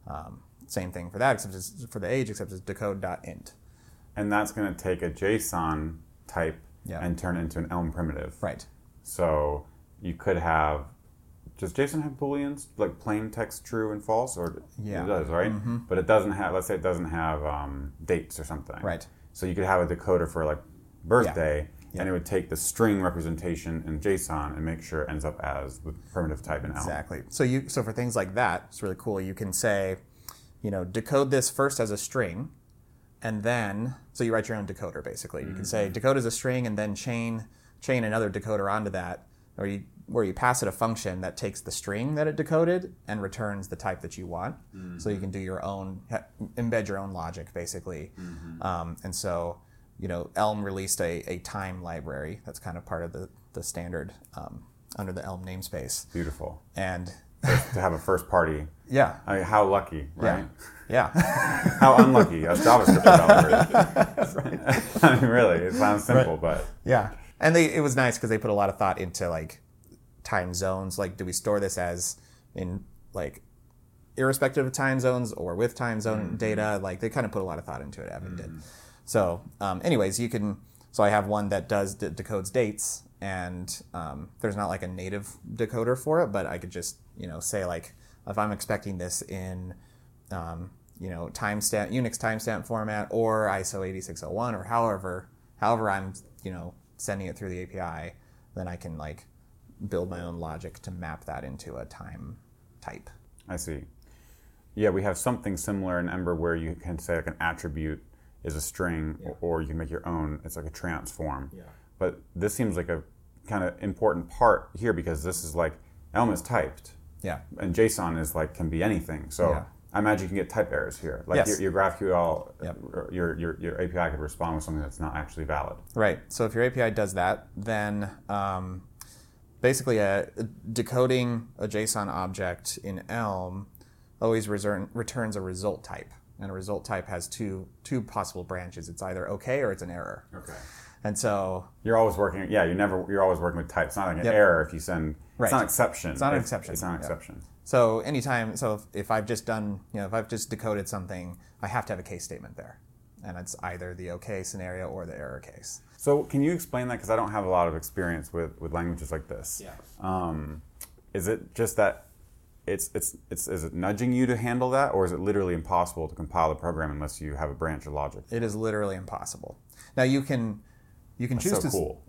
same thing for that, except it's for the age, except it's decode.int. And that's going to take a JSON type and turn it into an Elm primitive. Right. So you could have, does JSON have Booleans, like plain text true and false? Or it does, right? Mm-hmm. But it doesn't have, let's say it doesn't have dates or something. Right. So you could have a decoder for like birthday. Yeah. And it would take the string representation in JSON and make sure it ends up as the primitive type in Elm. Exactly. So for things like that, it's really cool. You can say, decode this first as a string, and then, so you write your own decoder basically. You can say decode as a string and then chain another decoder onto that, where you pass it a function that takes the string that it decoded and returns the type that you want. So you can do your own, embed your own logic basically. And so, Elm released a time library that's kind of part of the standard under the Elm namespace. Beautiful. And to have a first party. Yeah. I mean, how lucky, right? Yeah. How unlucky as JavaScript developers. Right. I mean, really, it sounds simple, but. Yeah. And it was nice because they put a lot of thought into like time zones. Like, do we store this as in like irrespective of time zones or with time zone data? Like, they kind of put a lot of thought into it, Evan did. So anyways, so I have one that does decodes dates, and there's not like a native decoder for it, but I could just, say like, if I'm expecting this in, Unix timestamp format or ISO 8601 or however I'm, sending it through the API, then I can like build my own logic to map that into a time type. I see. Yeah, we have something similar in Ember where you can say like an attribute is a string, or you can make your own. It's like a transform. Yeah. But this seems like a kind of important part here because this is like Elm is typed. Yeah. And JSON is like can be anything. So I imagine you can get type errors here. Like your GraphQL, your API could respond with something that's not actually valid. Right. So if your API does that, then basically decoding a JSON object in Elm always returns a result type. And a result type has two possible branches. It's either okay or it's an error. Okay. And so you're always working. Yeah, you're always working with type. It's not like an error if you send. Right. It's not an exception. It's not an exception. It's not an exception. So if I've just done, if I've just decoded something, I have to have a case statement there, and it's either the okay scenario or the error case. So can you explain that? Because I don't have a lot of experience with languages like this. Yeah. Is it just that? Is it nudging you to handle that, or is it literally impossible to compile the program unless you have a branch of logic? It is literally impossible. Now you can choose so to. Cool.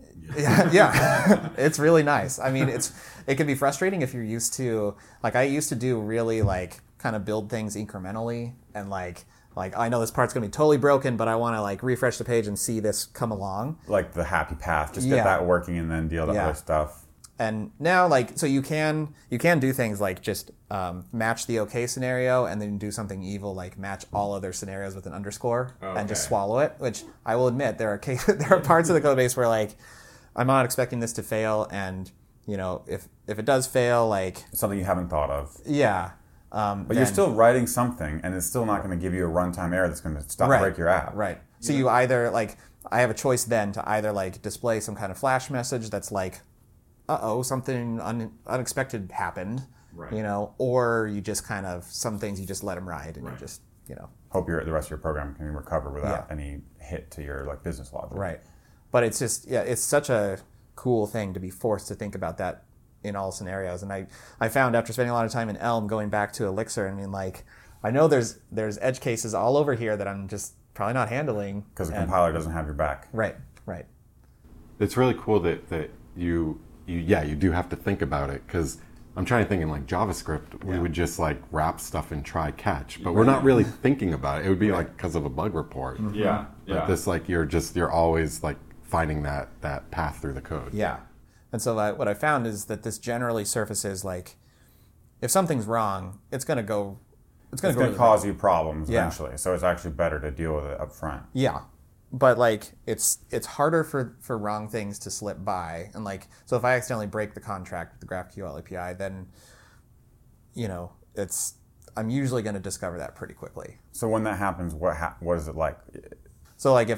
Yeah. It's really nice. I mean, it can be frustrating if you're used to, like, I used to do really like kind of build things incrementally, and like I know this part's gonna be totally broken, but I want to like refresh the page and see this come along. Like the happy path, just get that working and then deal with other stuff. And now, like, so you can do things like just match the okay scenario and then do something evil like match all other scenarios with an underscore and just swallow it. Which I will admit there are parts of the code base where like I'm not expecting this to fail, and if it does fail, like Something you haven't thought of. yeah. But you're still writing something, and it's still not going to give you a runtime error that's going to break your app. Right. So you either like, I have a choice then to either like display some kind of flash message that's like, something unexpected happened, Right. or you just kind of, some things you just let them ride and you just, Hope the rest of your program can recover without any hit to your business logic. right. But it's just, it's such a cool thing to be forced to think about that in all scenarios. And I found after spending a lot of time in Elm, going back to Elixir, I mean, like, I know there's edge cases all over here that I'm just probably not handling. Because the compiler doesn't have your back. Right. It's really cool that you do have to think about it, because I'm trying to think in like JavaScript, we would just like wrap stuff in try catch, but we're not really thinking about it. It would be like because of a bug report. Yeah. But this, like, you're always like finding that path through the code. Yeah. And so what I found is that this generally surfaces like, if something's wrong, it's going to cause you problems Yeah. eventually. So it's actually better to deal with it up front. Yeah. But like, it's harder for wrong things to slip by. And like, so if I accidentally break the contract with the GraphQL API, then, I'm usually going to discover that pretty quickly. So when that happens, what is it like? So like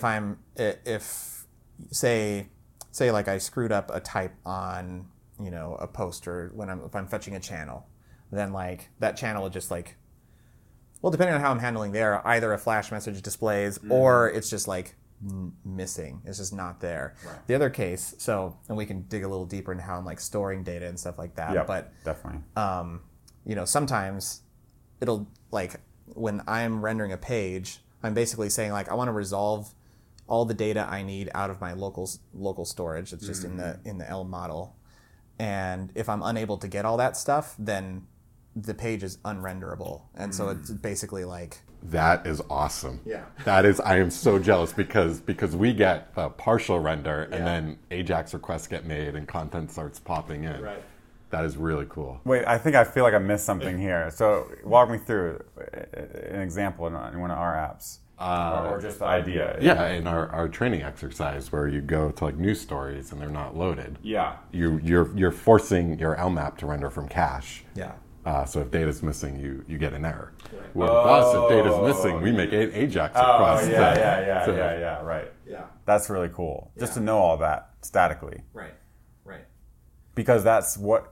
if say like I screwed up a type on, a post, or if I'm fetching a channel, then like that channel will just like, well, depending on how I'm handling there, either a flash message displays or it's just like missing. It's just not there. Right. The other case, and we can dig a little deeper into how I'm like storing data and stuff like that. Yeah, But definitely. sometimes it'll like, when I'm rendering a page, I'm basically saying like, I want to resolve all the data I need out of my local storage. It's just in the Elm model. And if I'm unable to get all that stuff, then the page is unrenderable. And so it's basically like, That is awesome. Yeah. I am so jealous because we get a partial render and then AJAX requests get made and content starts popping in. Right. That is really cool. Wait, I feel like I missed something here. So walk me through an example in one of our apps. Or just the idea. Yeah, in our training exercise where you go to like news stories and they're not loaded. Yeah. You're forcing your Elm app to render from cache. yeah. So if data's missing, you get an error. With us, if data's missing, we make AJAX requests. Yeah, right. Yeah. That's really cool. Just to know all that statically. Right. Because that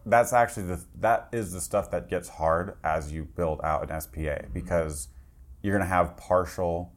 is the stuff that gets hard as you build out an SPA, because you're going to have partial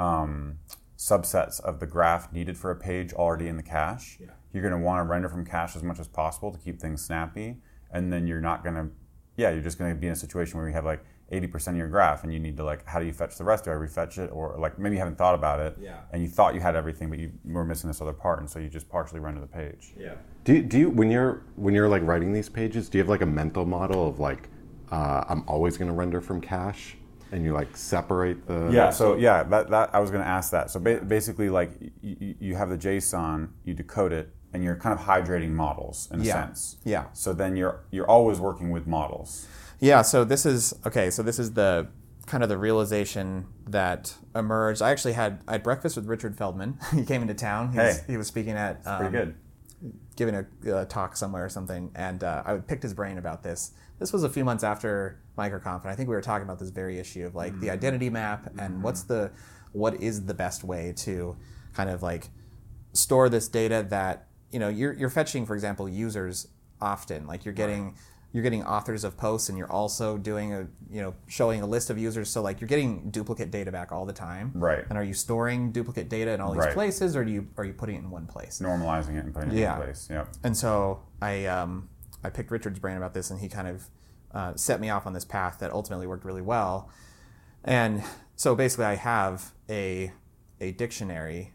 subsets of the graph needed for a page already in the cache. Yeah. You're going to want to render from cache as much as possible to keep things snappy, and then you're just going to be in a situation where you have like 80% of your graph and you need to like, how do you fetch the rest? Do I refetch it? Or like maybe you haven't thought about it and you thought you had everything, but you were missing this other part, and so you just partially render the page. Yeah. Do you when you're like writing these pages, do you have like a mental model of like I'm always going to render from cache, and you like separate the that I was going to ask that. So basically, like you have the JSON, you decode it, and you're kind of hydrating models in a sense. Yeah. So then you're always working with models. Yeah, so this is the kind of the realization that emerged. I had breakfast with Richard Feldman. He came into town. He was speaking at Pretty good. giving a talk somewhere or something, and I picked his brain about this. This was a few months after MicroConf, and I think we were talking about this very issue of like the identity map and what is the best way to kind of like store this data that you're fetching, for example, users often. Like you're getting authors of posts, and you're also doing showing a list of users. So like you're getting duplicate data back all the time. Right. And are you storing duplicate data in all these places, or are you putting it in one place? Normalizing it and putting it in one place. Yeah. And so I picked Richard's brain about this, and he kind of set me off on this path that ultimately worked really well. And so basically I have a dictionary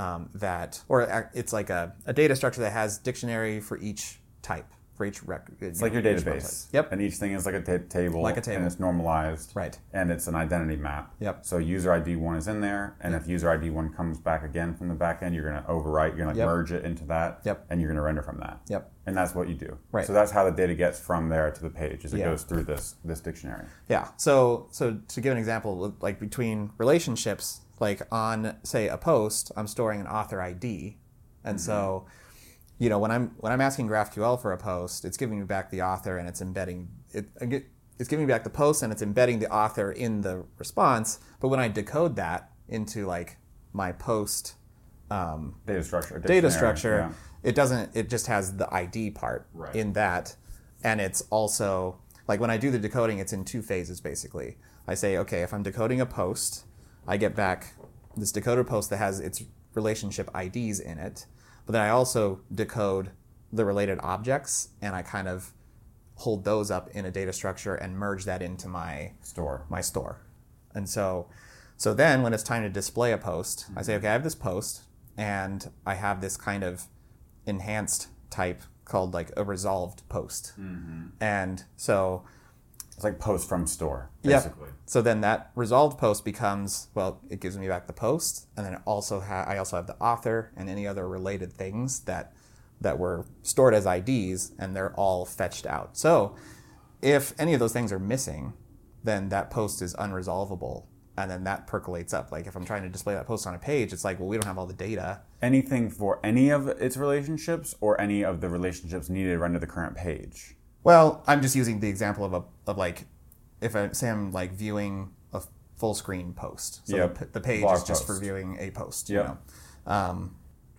it's like a data structure that has dictionary for each type, for each record. It's like your database. Yep. And each thing is like a table. Like a table. And it's normalized. Right. And it's an identity map. Yep. So user ID 1 is in there, and if user ID 1 comes back again from the back end, you're going to overwrite, you're going to merge it into that, Yep. and you're going to render from that. Yep. And that's what you do. Right. So that's how the data gets from there to the page, is it Yeah. goes through this dictionary. Yeah. So to give an example, like between relationships, like on say a post, I'm storing an author ID, and so when I'm asking GraphQL for a post, it's giving me back the author and it's embedding it. It's giving me back the post and it's embedding the author in the response. But when I decode that into like my post Data structure. dictionary, Yeah. it doesn't. It just has the ID part in that, and it's also like when I do the decoding, it's in two phases basically. I say, okay, if I'm decoding a post, I get back this decoded post that has its relationship IDs in it, but then I also decode the related objects, and I kind of hold those up in a data structure and merge that into my Store. store. And so then when it's time to display a post, I say, okay, I have this post and I have this kind of enhanced type called like a resolved post. And so It's like post from store, yeah. basically. So then that resolved post becomes, well, it gives me back the post, and then I also have the author and any other related things that were stored as IDs, and they're all fetched out. So if any of those things are missing, then that post is unresolvable, and then that percolates up. Like if I'm trying to display that post on a page, it's like, well, we don't have all the data. Anything for any of its relationships or any of the relationships needed to render the current page? Well, I'm just using the example of like, if I say I'm like viewing a full screen post, so Yep. the page Blog is just for post. viewing a post. Yep. You know,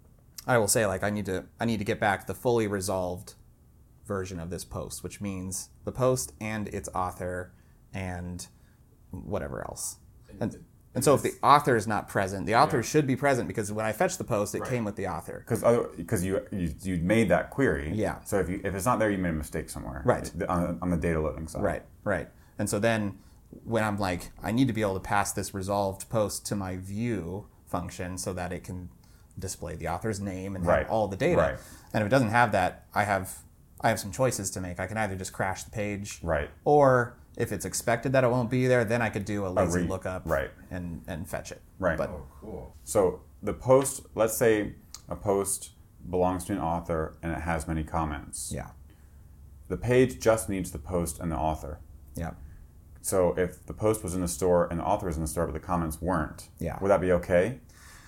I will say like I need to get back the fully resolved version of this post, which means the post and its author and whatever else. And so if the author is not present, the author should be present because when I fetched the post, it came with the author. Because you made that query. Yeah. So if it's not there, you made a mistake somewhere. Right. On the data loading side. Right. And so then when I'm like, I need to be able to pass this resolved post to my view function so that it can display the author's name and have all the data. Right. And if it doesn't have that, I have some choices to make. I can either just crash the page. Right. Or if it's expected that it won't be there, then I could do a lazy lookup right. and fetch it. Right. But Cool. So the post, let's say a post belongs to an author and it has many comments. yeah. The page just needs the post and the author. Yeah. So if the post was in the store and the author was in the store but the comments weren't, Yeah. would that be okay?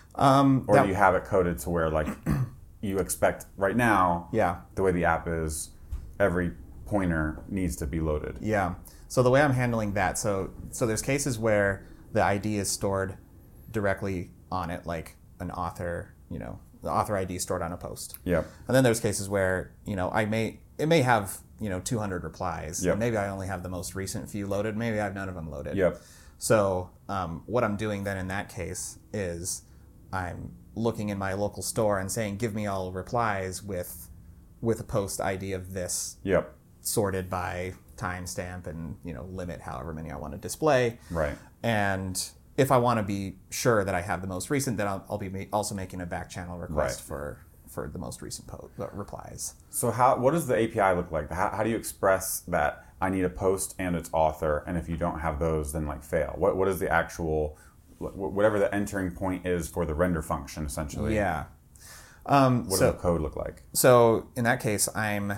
Or do you have it coded to where like you expect right now, Yeah. the way the app is, every pointer needs to be loaded? Yeah. So the way I'm handling that, so there's cases where the ID is stored directly on it, like an author, the author ID is stored on a post. Yep. And then there's cases where, it may have, 200 replies. Yep. Maybe I only have the most recent few loaded. Maybe I have none of them loaded. Yep. So what I'm doing then in that case is I'm looking in my local store and saying, give me all replies with a post ID of this Yep. sorted by timestamp and limit however many I want to display. Right. And if I want to be sure that I have the most recent, then I'll be also making a back channel request Right. for the most recent replies. So what does the API look like? How do you express that I need a post and its author, and if you don't have those, then like fail? What is the actual, whatever the entering point is for the render function, essentially? Yeah. What does the code look like? So in that case, I'm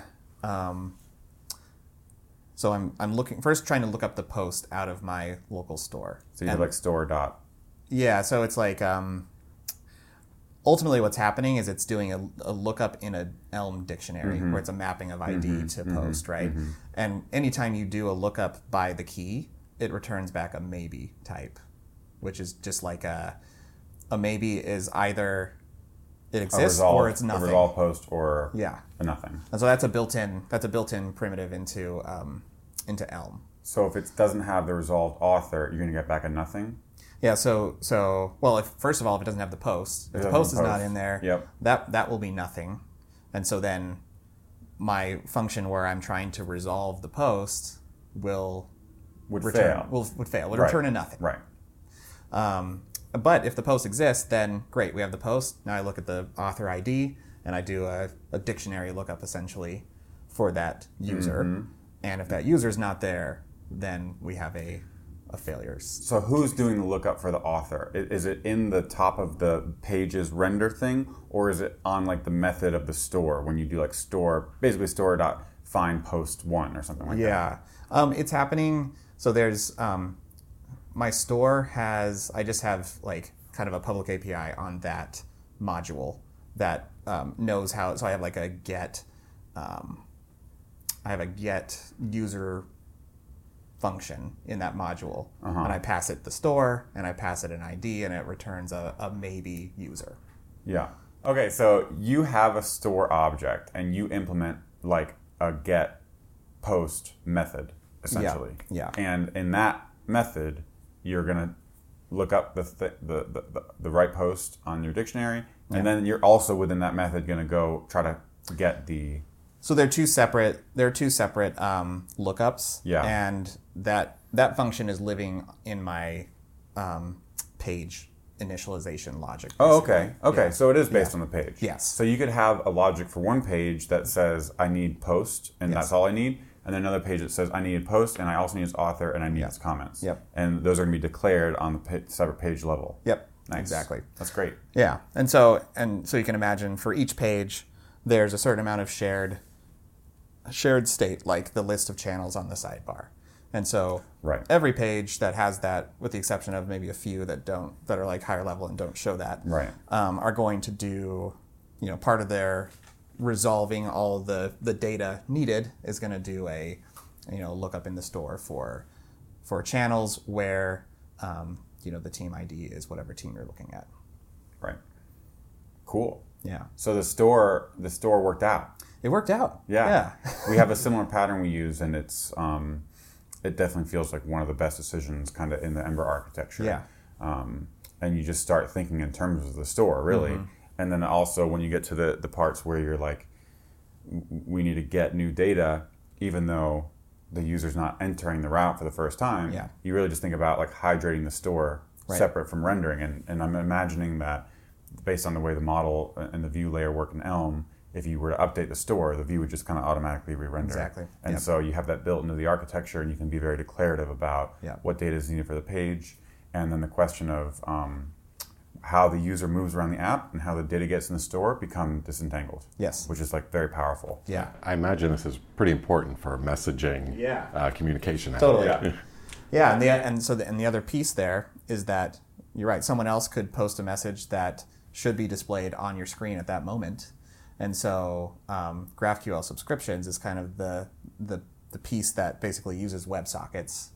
looking first, trying to look up the post out of my local store. So you do like store dot. Yeah, so it's like ultimately what's happening is it's doing a lookup in a Elm dictionary where it's a mapping of ID to post, right? And anytime you do a lookup by the key, it returns back a maybe type, which is just like a maybe is either it exists or it's nothing. A resolve post or Yeah. a nothing. And so that's a built-in primitive into Elm. So if it doesn't have the resolved author, you're going to get back a nothing? Yeah, well, first of all, if it doesn't have the post, if the post is not in there, Yep. that will be nothing. And so then my function where I'm trying to resolve the post would fail. Would fail. Would Right. return a nothing. Right. But if the post exists, then great, we have the post. Now I look at the author ID and I do a dictionary lookup essentially for that user. And if that user is not there, then we have a failures. So who's doing the lookup for the author? Is it in the top of the page's render thing, or is it on like the method of the store when you do like basically store dot find post one or something like that? Yeah, it's happening. So there's my store I just have like kind of a public API on that module that knows how. So I have like a get user function in that module, and I pass it the store, and I pass it an ID, and it returns a maybe user. Yeah. Okay, so you have a store object, and you implement like a get post method, essentially. Yeah. And in that method, you're gonna look up the right post on your dictionary, and then you're also within that method gonna go try to get the. So they're two separate lookups. Yeah. And that function is living in my page initialization logic. Oh, basically. okay. Yeah. So it is based on the page. Yes. So you could have a logic for one page that says I need post, and that's all I need, and then another page that says I need post, and I also need its author, and I need its comments. Yep. And those are going to be declared on the separate page level. Yep. Nice. Exactly. That's great. Yeah. And so you can imagine for each page, there's a certain amount of shared state, like the list of channels on the sidebar. And so every page that has that, with the exception of maybe a few that are like higher level and don't show that, are going to do, part of their resolving all the data needed is going to do a, lookup in the store for channels where, the team ID is whatever team you're looking at. Right. Cool. Yeah. So the store worked out. It worked out. Yeah. We have a similar pattern we use, and it's it definitely feels like one of the best decisions kind of in the Ember architecture. Yeah. And you just start thinking in terms of the store, really. And then also when you get to the parts where you're like, we need to get new data, even though the user's not entering the route for the first time, you really just think about like hydrating the store separate from rendering. And I'm imagining that based on the way the model and the view layer work in Elm, if you were to update the store, the view would just kind of automatically re-render. Exactly. And so you have that built into the architecture, and you can be very declarative about what data is needed for the page. And then the question of how the user moves around the app and how the data gets in the store become disentangled. Yes. Which is like very powerful. Yeah. I imagine this is pretty important for messaging communication. Totally. Yeah. And the other piece there is that you're right. Someone else could post a message that should be displayed on your screen at that moment. And so GraphQL subscriptions is kind of the piece that basically uses WebSockets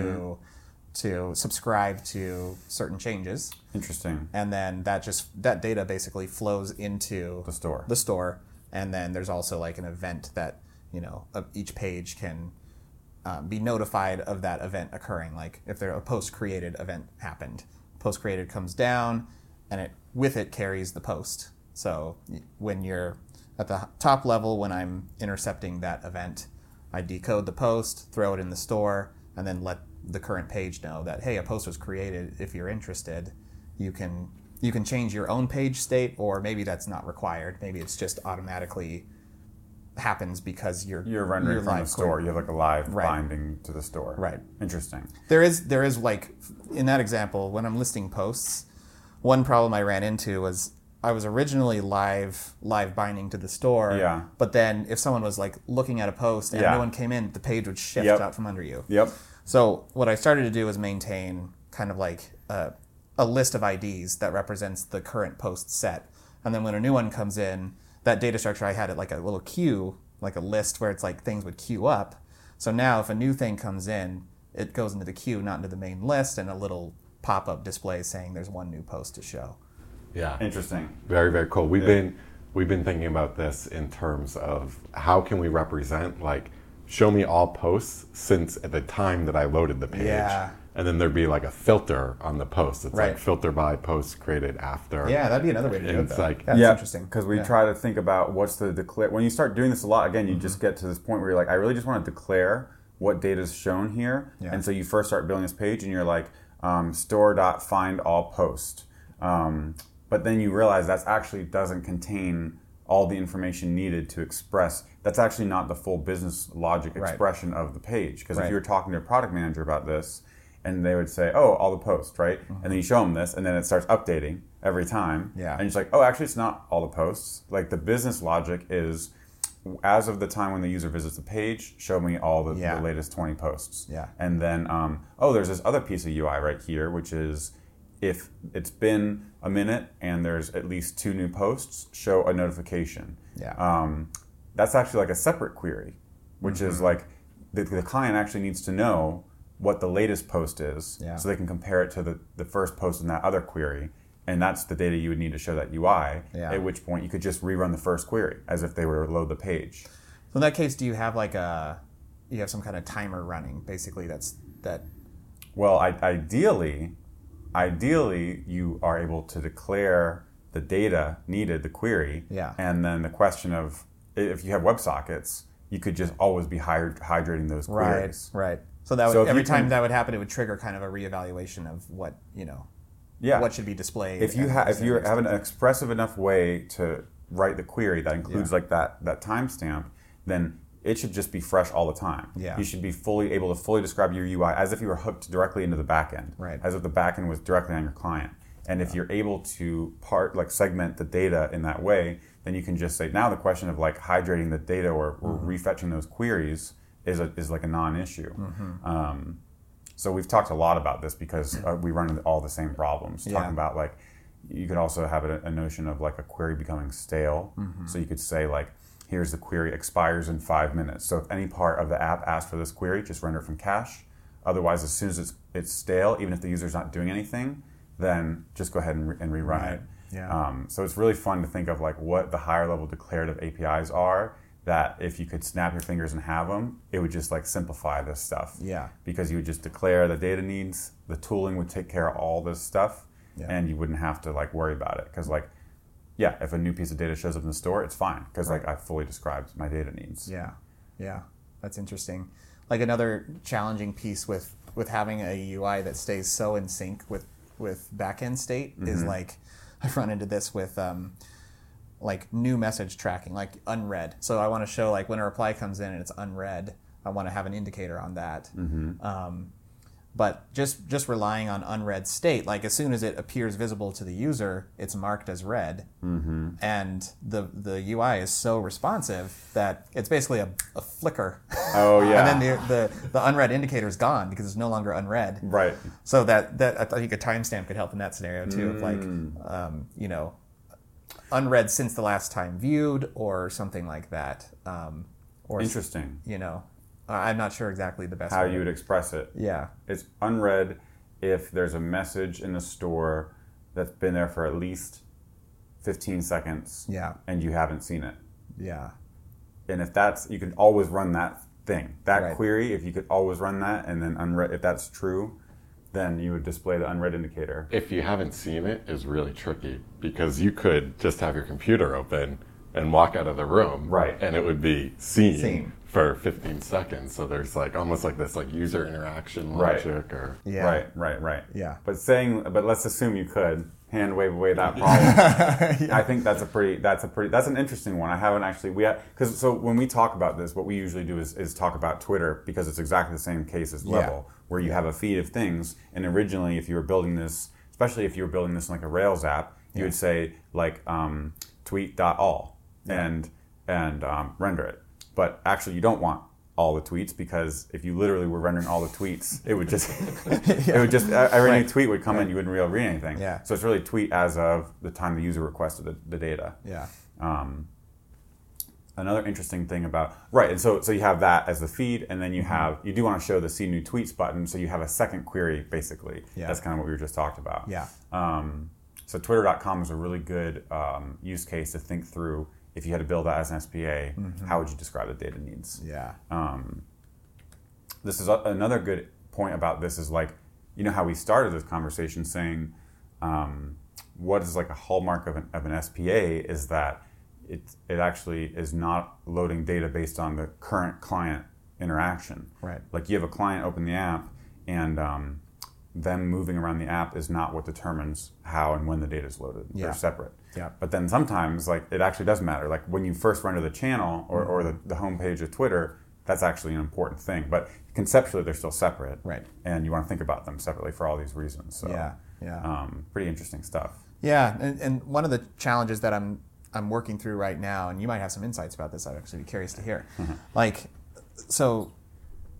to subscribe to certain changes. Interesting. And then that data basically flows into the store. And then there's also like an event that, each page can be notified of that event occurring. Like if a post-created event happened, post-created comes down, and with it carries the post. So when you're at the top level, when I'm intercepting that event, I decode the post, throw it in the store, and then let the current page know that, hey, a post was created. If you're interested, you can change your own page state, or maybe that's not required. Maybe it's just automatically happens because you're rendering from the store. You have like a live binding to the store. Right. Interesting. There is like, in that example, when I'm listing posts, one problem I ran into was I was originally live binding to the store. Yeah. But then if someone was like looking at a post and no one came in, the page would shift out from under you. Yep. So what I started to do was maintain kind of like a list of IDs that represents the current post set. And then when a new one comes in, that data structure, I had it like a little queue, like a list where it's like things would queue up. So now if a new thing comes in, it goes into the queue, not into the main list, and a little pop-up display saying there's one new post to show. Yeah. Interesting. Very, very cool. We've been thinking about this in terms of how can we represent, like, show me all posts since at the time that I loaded the page. Yeah. And then there'd be like a filter on the post. It's like filter by posts created after. Yeah, that'd be another way to do it. It's like, that's interesting. Because we try to think about what's the declare. When you start doing this a lot, again, you just get to this point where you're like, I really just want to declare what data is shown here. Yeah. And so you first start building this page, and you're like, store.findAllPost. But then you realize that actually doesn't contain all the information needed to express. That's actually not the full business logic expression of the page. Because if you were talking to a product manager about this, and they would say, oh, all the posts, right? And then you show them this, and then it starts updating every time. Yeah. And it's like, oh, actually, it's not all the posts. Like, the business logic is, as of the time when the user visits the page, show me all the latest 20 posts. Yeah. And then, there's this other piece of UI right here, which is, if it's been a minute and there's at least 2 new posts, show a notification. Yeah. That's actually like a separate query, which is like the client actually needs to know what the latest post is, so they can compare it to the first post in that other query. And that's the data you would need to show that UI, at which point you could just rerun the first query as if they were to load the page. So in that case, do you have like you have some kind of timer running, basically that? Well, ideally, you are able to declare the data needed, the query, and then the question of, if you have WebSockets, you could just always be hydrating those queries. Right. So that would, every time that would happen, it would trigger kind of a reevaluation of what, what should be displayed. If you have an expressive enough way to write the query that includes like that timestamp, then it should just be fresh all the time. Yeah. You should be able to fully describe your UI as if you were hooked directly into the backend. Right. As if the backend was directly on your client. And if you're able to segment the data in that way, then you can just say, now the question of like hydrating the data or refetching those queries is like a non-issue. So we've talked a lot about this because we run into all the same problems. Talking about like, you could also have a notion of like a query becoming stale. So you could say like, here's the query, expires in 5 minutes. So if any part of the app asks for this query, just render it from cache. Otherwise, as soon as it's stale, even if the user's not doing anything, then just go ahead and rerun it. Yeah. So it's really fun to think of like what the higher level declarative APIs are, that if you could snap your fingers and have them, it would just like simplify this stuff. Yeah. Because you would just declare the data needs, the tooling would take care of all this stuff, and you wouldn't have to like worry about it. Because like, if a new piece of data shows up in the store, it's fine because like I fully described my data needs. Yeah, that's interesting. Like another challenging piece with having a UI that stays so in sync with backend state is like, I've run into this with like new message tracking, like unread. So I want to show like when a reply comes in and it's unread, I want to have an indicator on that. But just relying on unread state, like as soon as it appears visible to the user, it's marked as read. And the UI is so responsive that it's basically a flicker. Oh yeah. And then the unread indicator is gone because it's no longer unread. Right. So that I think a timestamp could help in that scenario too. Of like, unread since the last time viewed or something like that. Or interesting. I'm not sure exactly the best how way. you would express it. Yeah. It's unread if there's a message in the store that's been there for at least 15 seconds and you haven't seen it. Yeah. And if you can always run that thing. That query, if you could always run that and then unread, if that's true, then you would display the unread indicator. If you haven't seen it, is really tricky because you could just have your computer open and walk out of the room, and it would be seen for 15 seconds. So there's like almost like this like user interaction logic or right. Yeah. But let's assume you could hand wave away that problem. I think that's an interesting one. I haven't actually so when we talk about this, what we usually do is talk about Twitter because it's exactly the same case as Level, where you have a feed of things. And originally, if you were building this, especially if you were building this in like a Rails app, you would say like tweet.all and render it. But actually, you don't want all the tweets because if you literally were rendering all the tweets, it would just every new tweet would come in, you wouldn't be able to read anything. Yeah. So it's really tweet as of the time the user requested the data. Yeah. Another interesting thing about and so you have that as the feed, and then you do want to show the see new tweets button, so you have a second query basally. Yeah. That's kind of what we were just talked about. Yeah. So Twitter.com is a really good use case to think through. If you had to build that as an SPA, how would you describe the data needs? Yeah. This is another good point about this is like, how we started this conversation saying what is like a hallmark of an SPA is that it actually is not loading data based on the current client interaction. Right. Like you have a client open the app and them moving around the app is not what determines how and when the data is loaded. Yeah. They're separate. Yeah. But then sometimes like it actually does matter. Like when you first render the channel or the homepage of Twitter, that's actually an important thing. But conceptually they're still separate. Right. And you want to think about them separately for all these reasons. So Yeah. pretty interesting stuff. Yeah. And one of the challenges that I'm working through right now, and you might have some insights about this, I'd actually be curious to hear. Like, so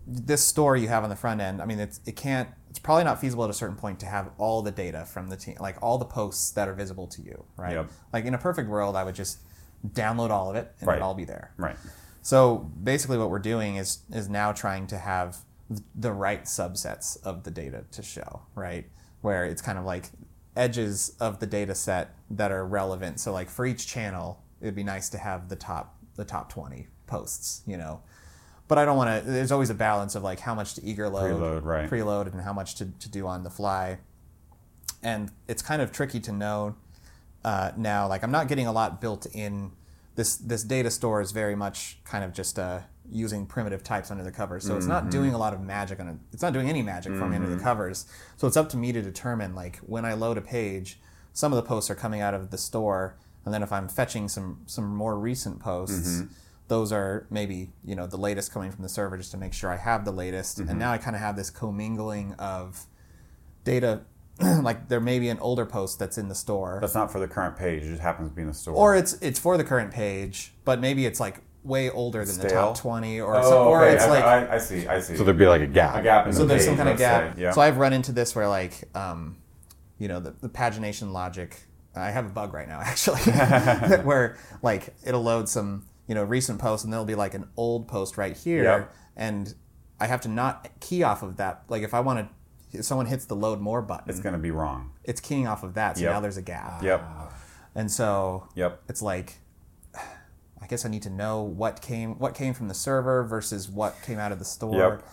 this store you have on the front end, I mean, it's probably not feasible at a certain point to have all the data from the team, like all the posts that are visible to you, right? Yep. Like in a perfect world, I would just download all of it and Right. it'd all be there. Right. So basically what we're doing is now trying to have the right subsets of the data to show, right? Where it's kind of like edges of the data set that are relevant. So like for each channel, it'd be nice to have the top 20 posts, you know. But I don't want to, there's always a balance of like how much to eager load, preload, and how much to do on the fly. And it's kind of tricky to know now. Like I'm not getting a lot built in. This data store is very much kind of just using primitive types under the covers. So it's not doing a lot of magic on it. It's not doing any magic for me under the covers. So it's up to me to determine like when I load a page, some of the posts are coming out of the store. And then if I'm fetching some more recent posts, those are maybe, you know, the latest coming from the server just to make sure I have the latest. And now I kind of have this commingling of data. Like there may be an older post that's in the store. That's not for the current page. It just happens to be in the store. Or it's for the current page, but maybe it's like way older than the Stale? top 20 or or it's like I see. So there'd be like a gap. A gap in so the there's page, some kind of let's gap. say. Yeah. So I've run into this where like you know, the pagination logic. I have a bug right now actually where like it'll load some, you know, recent posts and there'll be like an old post right here. Yep. And I have to not key off of that. Like if someone hits the load more button, It's going to be wrong. it's keying off of that. So Yep. now there's a gap. Yep. And so Yep. it's like, I guess I need to know what came from the server versus what came out of the store. Yep.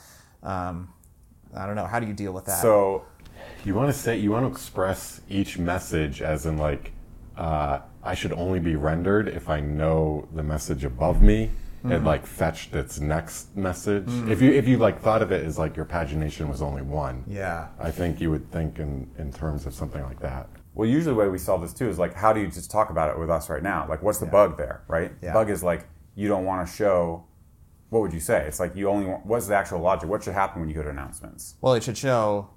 I don't know. How do you deal with that? So You want to express each message as in like, I should only be rendered if I know the message above me and like fetched its next message. If you like thought of it as like your pagination was only one, yeah. I think you would think in terms of something like that. Well, usually the way we solve this too is like, how do you just talk about it with us right now? Like, what's the bug there, right? Yeah. Bug is like, you don't want to show, what would you say? It's like you only want, what's the actual logic? What should happen when you go to announcements? Well, it should show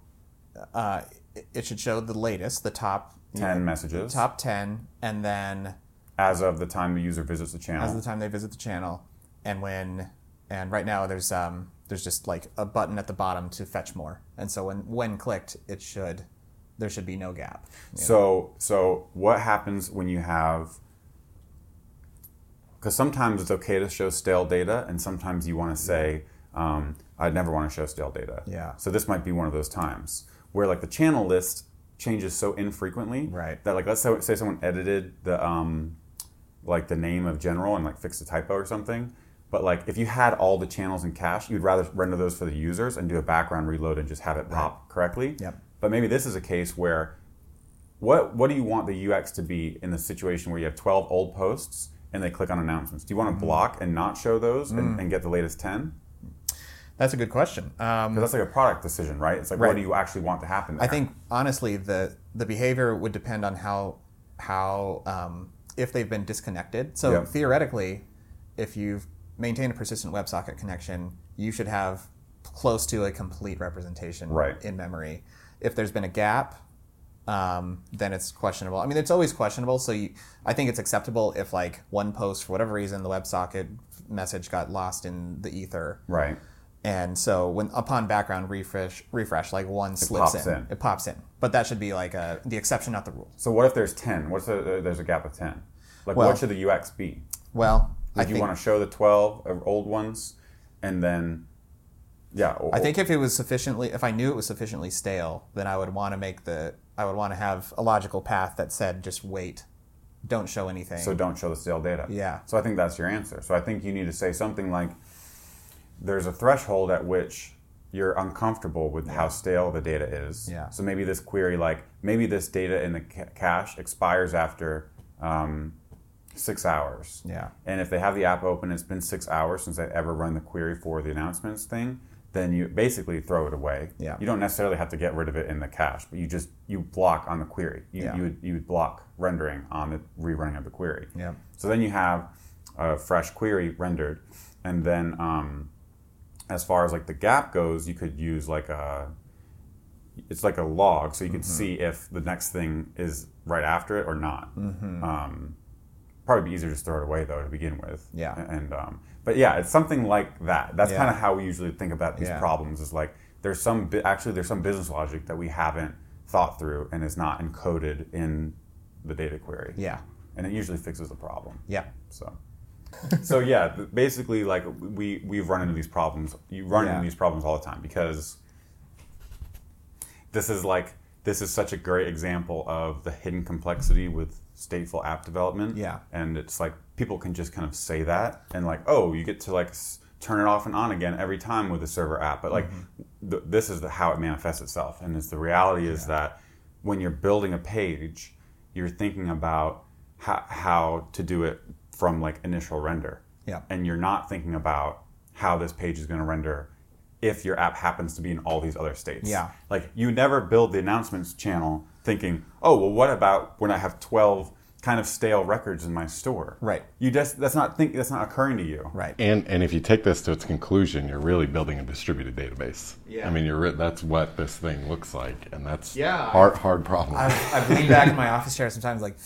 the latest, the top 10 messages. top 10, and then As of the time the user visits the channel. as of the time they visit the channel, and right now there's just like a button at the bottom to fetch more, and so when clicked, there should be no gap. So what happens when you have, because sometimes it's okay to show stale data, and sometimes you want to say, I'd never want to show stale data. Yeah. So this might be one of those times where like the channel list changes so infrequently Right. that like, let's say someone edited the like the name of general and like fixed a typo or something. But like if you had all the channels in cache, you'd rather render those for the users and do a background reload and just have it pop correctly. Yep. But maybe this is a case where what do you want the UX to be in the situation where you have 12 old posts and they click on announcements? Do you want to block and not show those and get the latest 10? That's a good question. Because that's like a product decision, right? It's like, Right. what do you actually want to happen there? I think honestly, the behavior would depend on how if they've been disconnected. So Yep. theoretically, if you've maintained a persistent WebSocket connection, you should have close to a complete representation Right. in memory. If there's been a gap, then it's questionable. I mean, it's always questionable. So I think it's acceptable if like one post, for whatever reason, the WebSocket message got lost in the ether. Right. And so when upon background refresh, like one slips pops in. It pops in. But that should be like the exception, not the rule. So what if there's 10? There's a gap of 10? Like Well- what should the UX be? Well, Would you want to show the 12 of old ones and then, yeah. I think if I knew it was sufficiently stale, then I would want to have a logical path that said just wait, don't show anything. So don't show the stale data. Yeah. So I think that's your answer. So I think you need to say something like, there's a threshold at which you're uncomfortable with how stale the data is. Yeah. So maybe this query, like maybe this data in the cache expires after 6 hours. Yeah. And if they have the app open, it's been 6 hours since they ever run the query for the announcements thing, then you basically throw it away. Yeah. You don't necessarily have to get rid of it in the cache, but you block on the query. You would block rendering on the rerunning of the query. Yeah. So then you have a fresh query rendered, and then as far as like the gap goes, you could use it's like a log, so you could see if the next thing is right after it or not. probably be easier to just throw it away though to begin with. Yeah. And but yeah, it's something like that. That's Yeah. kind of how we usually think about these Yeah. problems. Is like there's some business logic that we haven't thought through and is not encoded in the data query. Yeah. And it usually fixes the problem. Yeah. So yeah, basically like we've run into these problems. You run into these problems all the time because this is such a great example of the hidden complexity with stateful app development. Yeah. And it's like people can just kind of say that and like, oh, you get to like turn it off and on again every time with a server app. But like this is how it manifests itself. And it's the reality is that when you're building a page, you're thinking about how to do it from like initial render. Yeah. And you're not thinking about how this page is going to render if your app happens to be in all these other states. Yeah. Like you never build the announcements channel thinking, oh, well, what about when I have 12 kind of stale records in my store? Right. That's not occurring to you. Right. And if you take this to its conclusion, you're really building a distributed database. Yeah. I mean, that's what this thing looks like, and that's Yeah. hard problem. I've leaned back in my office chair sometimes like,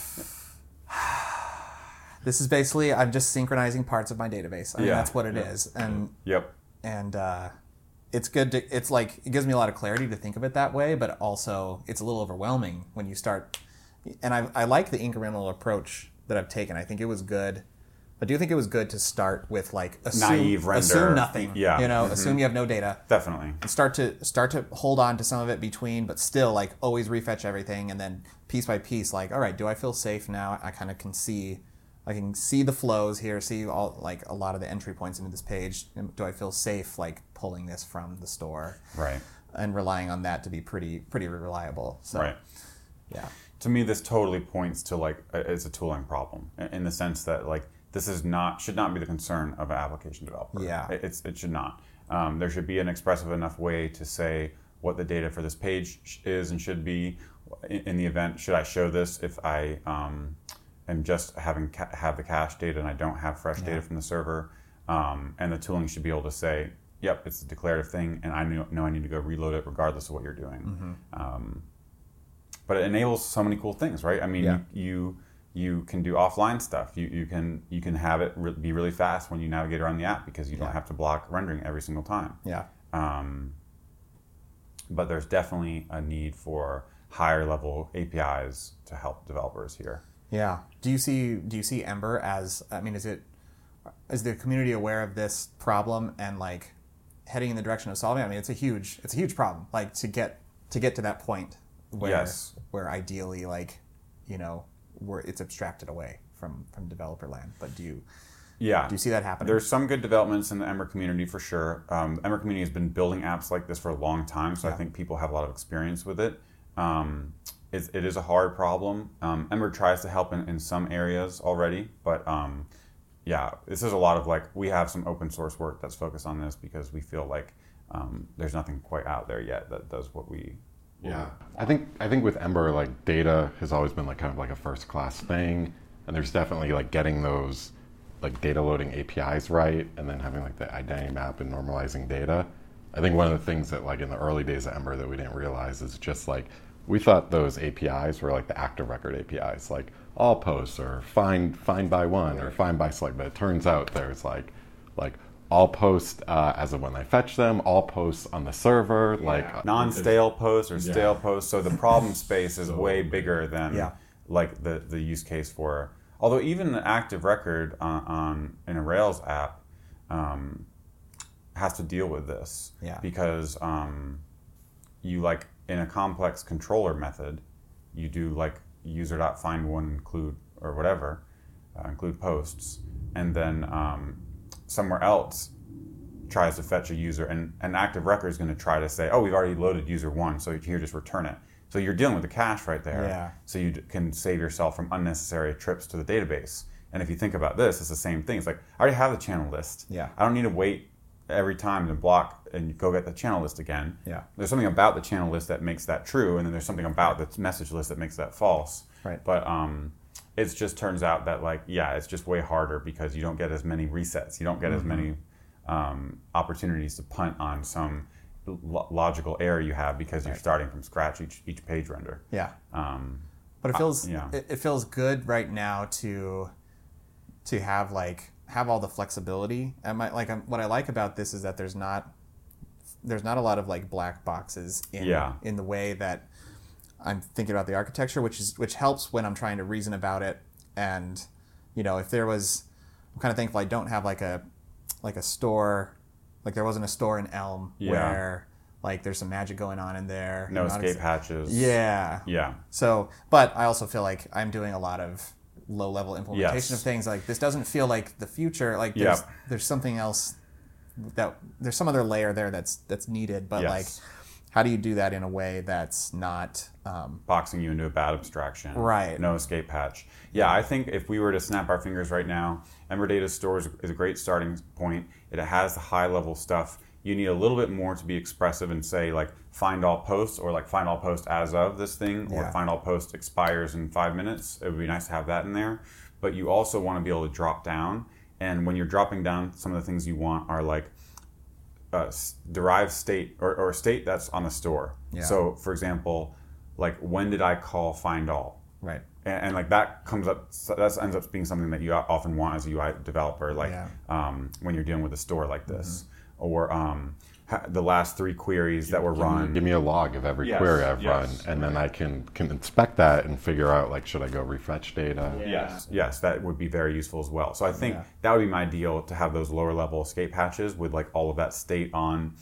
this is basically, I'm just synchronizing parts of my database. I mean, that's what it is. And Yep. and it's good to, it's like, it gives me a lot of clarity to think of it that way, but also it's a little overwhelming when you start, and I like the incremental approach that I've taken. I think it was good. I do think it was good to start with like Naive render. assume nothing. Yeah. You know, assume you have no data. Definitely. And start to hold on to some of it between, but still like always refetch everything, and then piece by piece, like, all right, do I feel safe now? I kind of can see the flows here, see all like a lot of the entry points into this page. Do I feel safe like pulling this from the store? Right. And relying on that to be pretty reliable. So, Right. Yeah. To me, this totally points to like it's a tooling problem in the sense that like this should not be the concern of an application developer. Yeah. It should not. There should be an expressive enough way to say what the data for this page is and should be. In the event, should I show this if I am just have the cache data and I don't have fresh data from the server? And the tooling should be able to say, yep, it's a declarative thing, and I know I need to go reload it regardless of what you're doing. But it enables so many cool things, right? I mean, you can do offline stuff. You can have it be really fast when you navigate around the app because you don't have to block rendering every single time. Yeah. But there's definitely a need for higher level APIs to help developers here. Yeah. Do you see Ember as, I mean, is the community aware of this problem and like heading in the direction of solving it? I mean, it's a huge problem, like to get to that point where ideally, like, you know, where it's abstracted away from developer land. But do you see that happening? There's some good developments in the Ember community for sure. The Ember community has been building apps like this for a long time, so I think people have a lot of experience with it. It is a hard problem. Ember tries to help in some areas already, but this is a lot of like, we have some open source work that's focused on this because we feel like there's nothing quite out there yet that does what we. Yeah, I think with Ember, like data has always been like kind of like a first class thing, and there's definitely like getting those like data loading APIs right, and then having like the identity map and normalizing data. I think one of the things that like in the early days of Ember that we didn't realize is just like we thought those APIs were like the active record APIs, like all posts or find by one or find by select, but it turns out there's like all posts as of when I fetch them, all posts on the server, like non-stale posts or stale posts. So the problem space is way bigger than like the use case for. Although even the active record in a Rails app has to deal with this because you like in a complex controller method, you do like user.find1 include or whatever, include posts, and then somewhere else tries to fetch a user, and an active record is going to try to say, oh, we've already loaded user one, so here, just return it. So you're dealing with the cache right there. Yeah. So you can save yourself from unnecessary trips to the database. And if you think about this, it's the same thing. It's like, I already have the channel list. Yeah. I don't need to wait every time to block and go get the channel list again. Yeah. There's something about the channel list that makes that true, and then there's something about the message list that makes that false. Right. But it just turns out that like, it's just way harder because you don't get as many resets. You don't get as many opportunities to punt on some logical error you have because you're starting from scratch each page render. Yeah. But it feels yeah. it feels good right now to have all the flexibility. And what I like about this is that there's not a lot of like black boxes in the way that I'm thinking about the architecture, which helps when I'm trying to reason about it. And if there was, I'm kind of thankful I don't have like a store, like there wasn't a store in Elm where like there's some magic going on in there. No escape hatches. Yeah. Yeah. So, but I also feel like I'm doing a lot of low-level implementation of things. Like this doesn't feel like the future. Like there's something else there's some other layer there that's needed. But like, how do you do that in a way that's not boxing you into a bad abstraction? Right. No escape hatch. Yeah, I think if we were to snap our fingers right now, Ember Data Store is a great starting point. It has the high-level stuff. You need a little bit more to be expressive and say like find all posts or like find all post as of this thing or find all post expires in 5 minutes. It would be nice to have that in there. But you also want to be able to drop down. And when you're dropping down, some of the things you want are like derived state or state that's on the store. Yeah. So for example, like when did I call find all? right. And like that comes up, that ends up being something that you often want as a UI developer, like when you're dealing with a store like this. Or the last 3 queries that were run. Give me a log of every query I've run, and then I can inspect that and figure out like, should I go refetch data? Yes, that would be very useful as well. So I think that would be my deal, to have those lower level escape hatches with like all of that state on,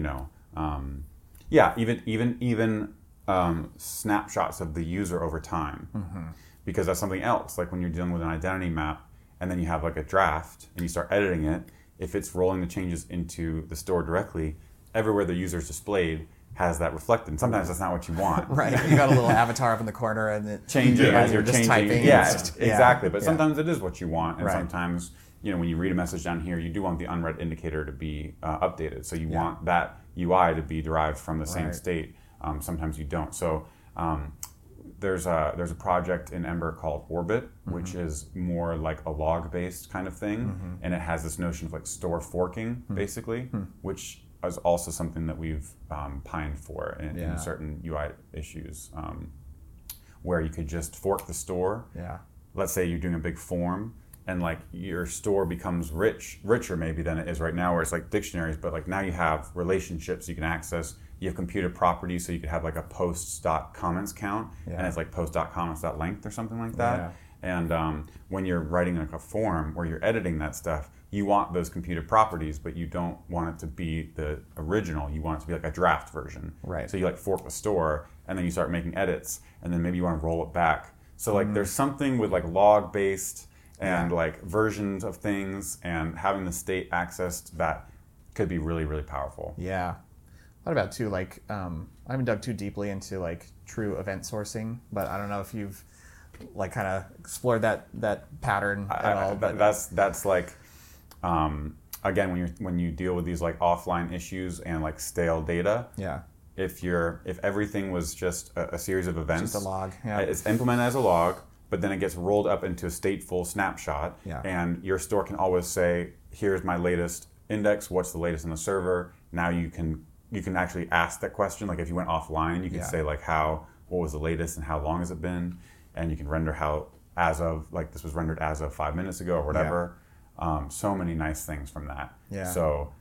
even snapshots of the user over time, because that's something else. Like when you're dealing with an identity map, and then you have like a draft and you start editing it. If it's rolling the changes into the store directly, everywhere the user is displayed has that reflected. And sometimes that's not what you want. Right. You got a little avatar up in the corner and it changes as you're just changing. typing. Yeah, exactly. But sometimes it is what you want. And Right. sometimes, when you read a message down here, you do want the unread indicator to be updated. So you want that UI to be derived from the same state. Sometimes you don't. So there's a project in Ember called Orbit, which is more like a log-based kind of thing, and it has this notion of like store forking, basically, which is also something that we've pined for in certain UI issues, where you could just fork the store. Yeah. Let's say you're doing a big form, and like your store becomes richer maybe than it is right now, where it's like dictionaries, but like now you have relationships you can access. You have computed properties, so you could have like a posts.comments count, and it's like post.comments.length or something like that. And when you're writing like a form or you're editing that stuff, you want those computed properties, but you don't want it to be the original. You want it to be like a draft version. Right. So you like fork the store, and then you start making edits, and then maybe you want to roll it back. So like there's something with like log-based and like versions of things and having the state accessed that could be really, really powerful. Yeah. What about too, like, I haven't dug too deeply into like true event sourcing, but I don't know if you've like kind of explored that pattern at all. But that's like, again, when you deal with these like offline issues and like stale data. Yeah. If everything was just a series of events, Just a log. Yeah. It's implemented as a log, but then it gets rolled up into a stateful snapshot, and your store can always say, "Here's my latest index. What's the latest in the server?" Now you can actually ask that question. Like if you went offline, you can say like what was the latest and how long has it been, and you can render how as of, like this was rendered as of 5 minutes ago or whatever. So many nice things from that. Yeah. So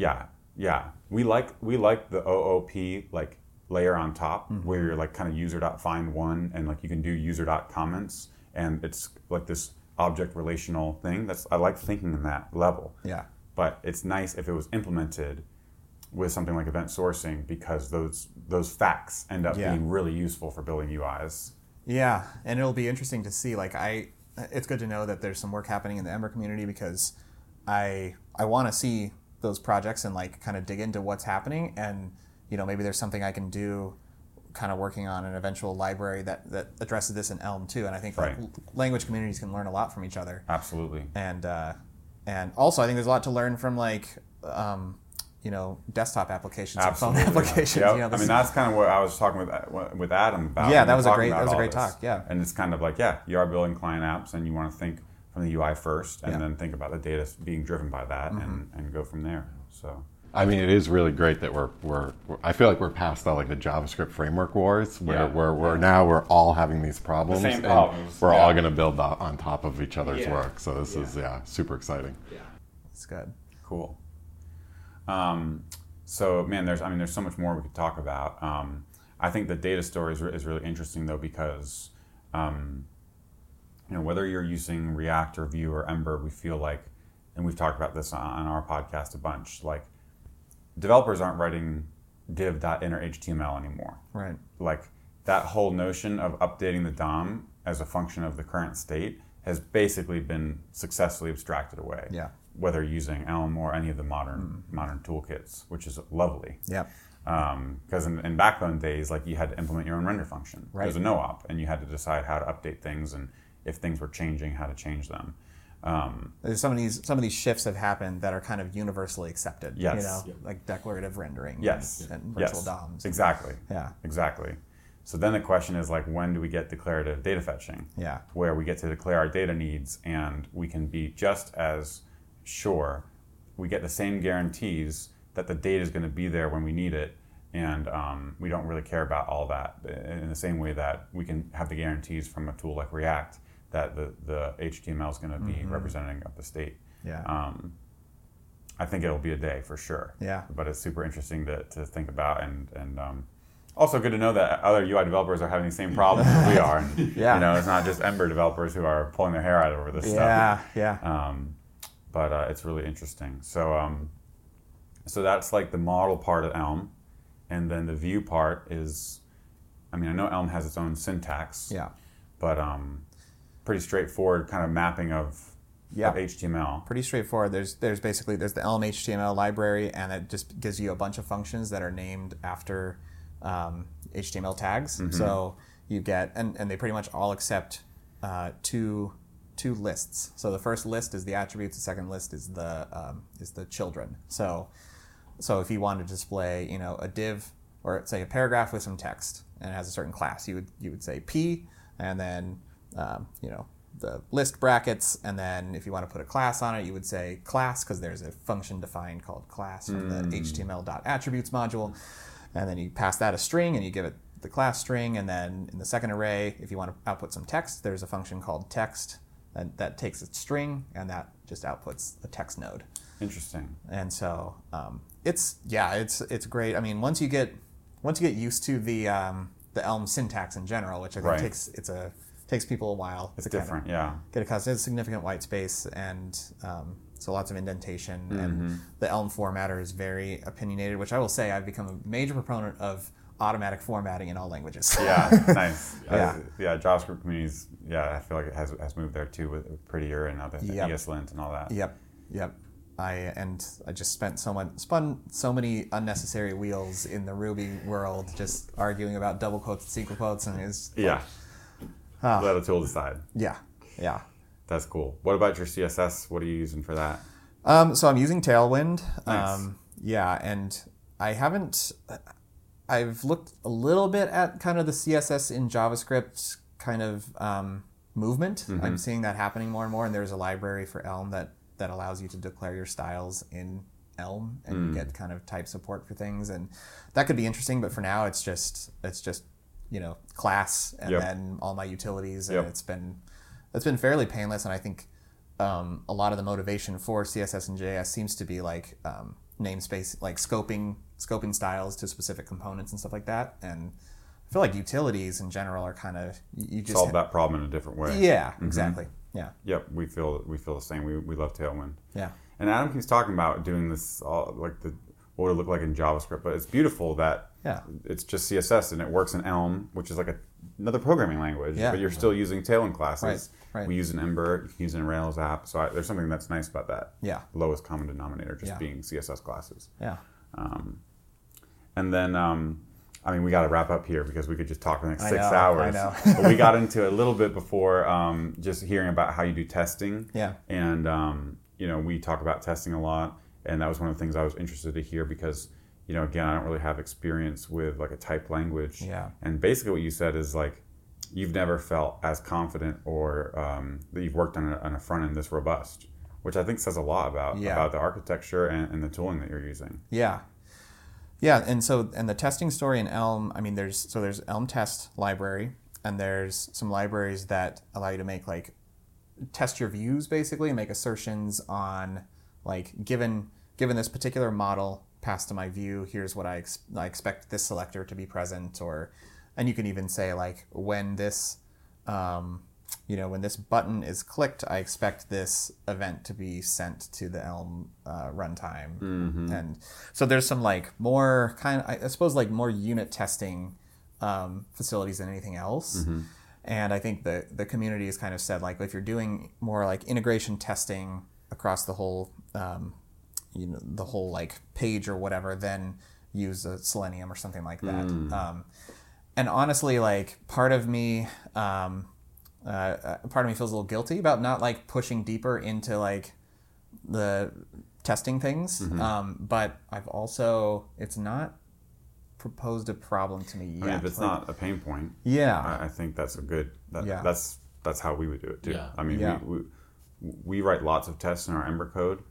we like the OOP like layer on top, where you're like kind of user.find1, and like you can do user.comments, and it's like this object relational thing. I like thinking in that level. Yeah. But it's nice if it was implemented with something like event sourcing, because those facts end up being really useful for building UIs. Yeah, and it'll be interesting to see. Like it's good to know that there's some work happening in the Ember community, because I want to see those projects and like kind of dig into what's happening, and maybe there's something I can do, kind of working on an eventual library that addresses this in Elm too. And I think like language communities can learn a lot from each other. Absolutely. And also I think there's a lot to learn from like desktop applications and phone applications. Yep. I mean, that's kind of what I was talking with Adam about. Yeah, that was a great talk. Yeah. And it's kind of like, you are building client apps, and you want to think from the UI first, and then think about the data being driven by that, and go from there. So I mean, it is really great that we're I feel like we're past all like the JavaScript framework wars where we're all having these problems. The same problems. We're all going to build on top of each other's Yeah. work. So this is super exciting. Yeah, it's good. Cool. So man, there's so much more we could talk about. I think the data story is really interesting though, because whether you're using React or Vue or Ember, we feel like, and we've talked about this on our podcast a bunch, like developers aren't writing div.innerHTML anymore. Right. Like that whole notion of updating the DOM as a function of the current state has basically been successfully abstracted away. Yeah. Whether using Elm or any of the modern toolkits, which is lovely. Yeah. Because in Backbone days, like you had to implement your own render function. Right. There's a no-op, and you had to decide how to update things, and if things were changing, how to change them. There's some of these shifts have happened that are kind of universally accepted. Yes. Like declarative rendering. Yes. And virtual Yes. DOMs. Exactly. Yeah. Exactly. So then the question is like, when do we get declarative data fetching? Yeah. Where we get to declare our data needs, and we can be just as sure, we get the same guarantees that the data is going to be there when we need it, and we don't really care about all that in the same way that we can have the guarantees from a tool like React that the HTML is going to be representing of the state. Yeah. I think it'll be a day for sure. Yeah. But it's super interesting to think about, and also good to know that other UI developers are having the same problems as we are. And, Yeah. it's not just Ember developers who are pulling their hair out over this Yeah. stuff. Yeah. But it's really interesting. So that's like the model part of Elm, and then the Vue part is, I know Elm has its own syntax. Yeah. But pretty straightforward kind of mapping of HTML. Pretty straightforward. There's the Elm HTML library, and it just gives you a bunch of functions that are named after HTML tags. Mm-hmm. So you get, and they pretty much all accept two lists. So the first list is the attributes. The second list is the children. So if you wanted to display a div, or say a paragraph with some text, and it has a certain class, you would say P, and then the list brackets, and then if you want to put a class on it, you would say class, because there's a function defined called class from the HTML.attributes module, and then you pass that a string, and you give it the class string, and then in the second array, if you want to output some text, there's a function called text that takes a string, and that just outputs a text node. Interesting. And so it's great. Once you get used to the Elm syntax in general, which I think takes people a while. It's different, Get accustomed. It's significant white space, and so lots of indentation. And the Elm formatter is very opinionated, which I will say I've become a major proponent of automatic formatting in all languages. Yeah, nice. JavaScript communities. I feel like it has moved there too with Prettier and other ESLint and all that. Yep. I just spun so many unnecessary wheels in the Ruby world, just arguing about double quotes and single quotes, and it's let a tool decide. Yeah. That's cool. What about your CSS? What are you using for that? So I'm using Tailwind. Nice. And I've looked a little bit at kind of the CSS in JavaScript kind of movement. Mm-hmm. I'm seeing that happening more and more, and there's a library for Elm that allows you to declare your styles in Elm, and you get kind of type support for things, and that could be interesting. But for now, it's just class and then all my utilities, and it's been fairly painless. And I think a lot of the motivation for CSS and JS seems to be like namespace, like scoping styles to specific components and stuff like that. And I feel like utilities in general are kind of you just solve that problem in a different way. Yeah, exactly. Yeah. Yep, we feel the same. We love Tailwind. Yeah. And Adam keeps talking about doing this all like what would it look like in JavaScript, but it's beautiful that it's just CSS and it works in Elm, which is like another programming language, but you're still using Tailwind classes. Right. We use an Ember, you can use a Rails app, so there's something that's nice about that. Yeah. Lowest common denominator just being CSS classes. Yeah. And then we got to wrap up here because we could just talk for the next 6 I hours. know. But we got into a little bit before just hearing about how you do testing. Yeah. And, we talk about testing a lot. And that was one of the things I was interested to hear because, again, I don't really have experience with like a typed language. Yeah. And basically what you said is like, you've never felt as confident or that you've worked on a front end this robust which I think says a lot about Yeah. the architecture and the tooling that you're using. Yeah. And the testing story in Elm, I mean, there's Elm test library, and there's some libraries that allow you to make like test your views basically and make assertions on like given this particular model passed to my view, here's what I expect this selector to be present, and you can even say like when this when this button is clicked, I expect this event to be sent to the Elm runtime. And so there's some like more I suppose like more unit testing facilities than anything else. And I think the community has kind of said like if you're doing more like integration testing across the whole the whole like page or whatever, then use a Selenium or something like that. And honestly, like part of me feels a little guilty about not like pushing deeper into like the testing things. But I've also, it's not proposed a problem to me yet. I mean, if it's not a pain point, yeah, I think that's a good. Yeah. That's how we would do it too. Yeah. I mean, Yeah. we write lots of tests in our Ember code,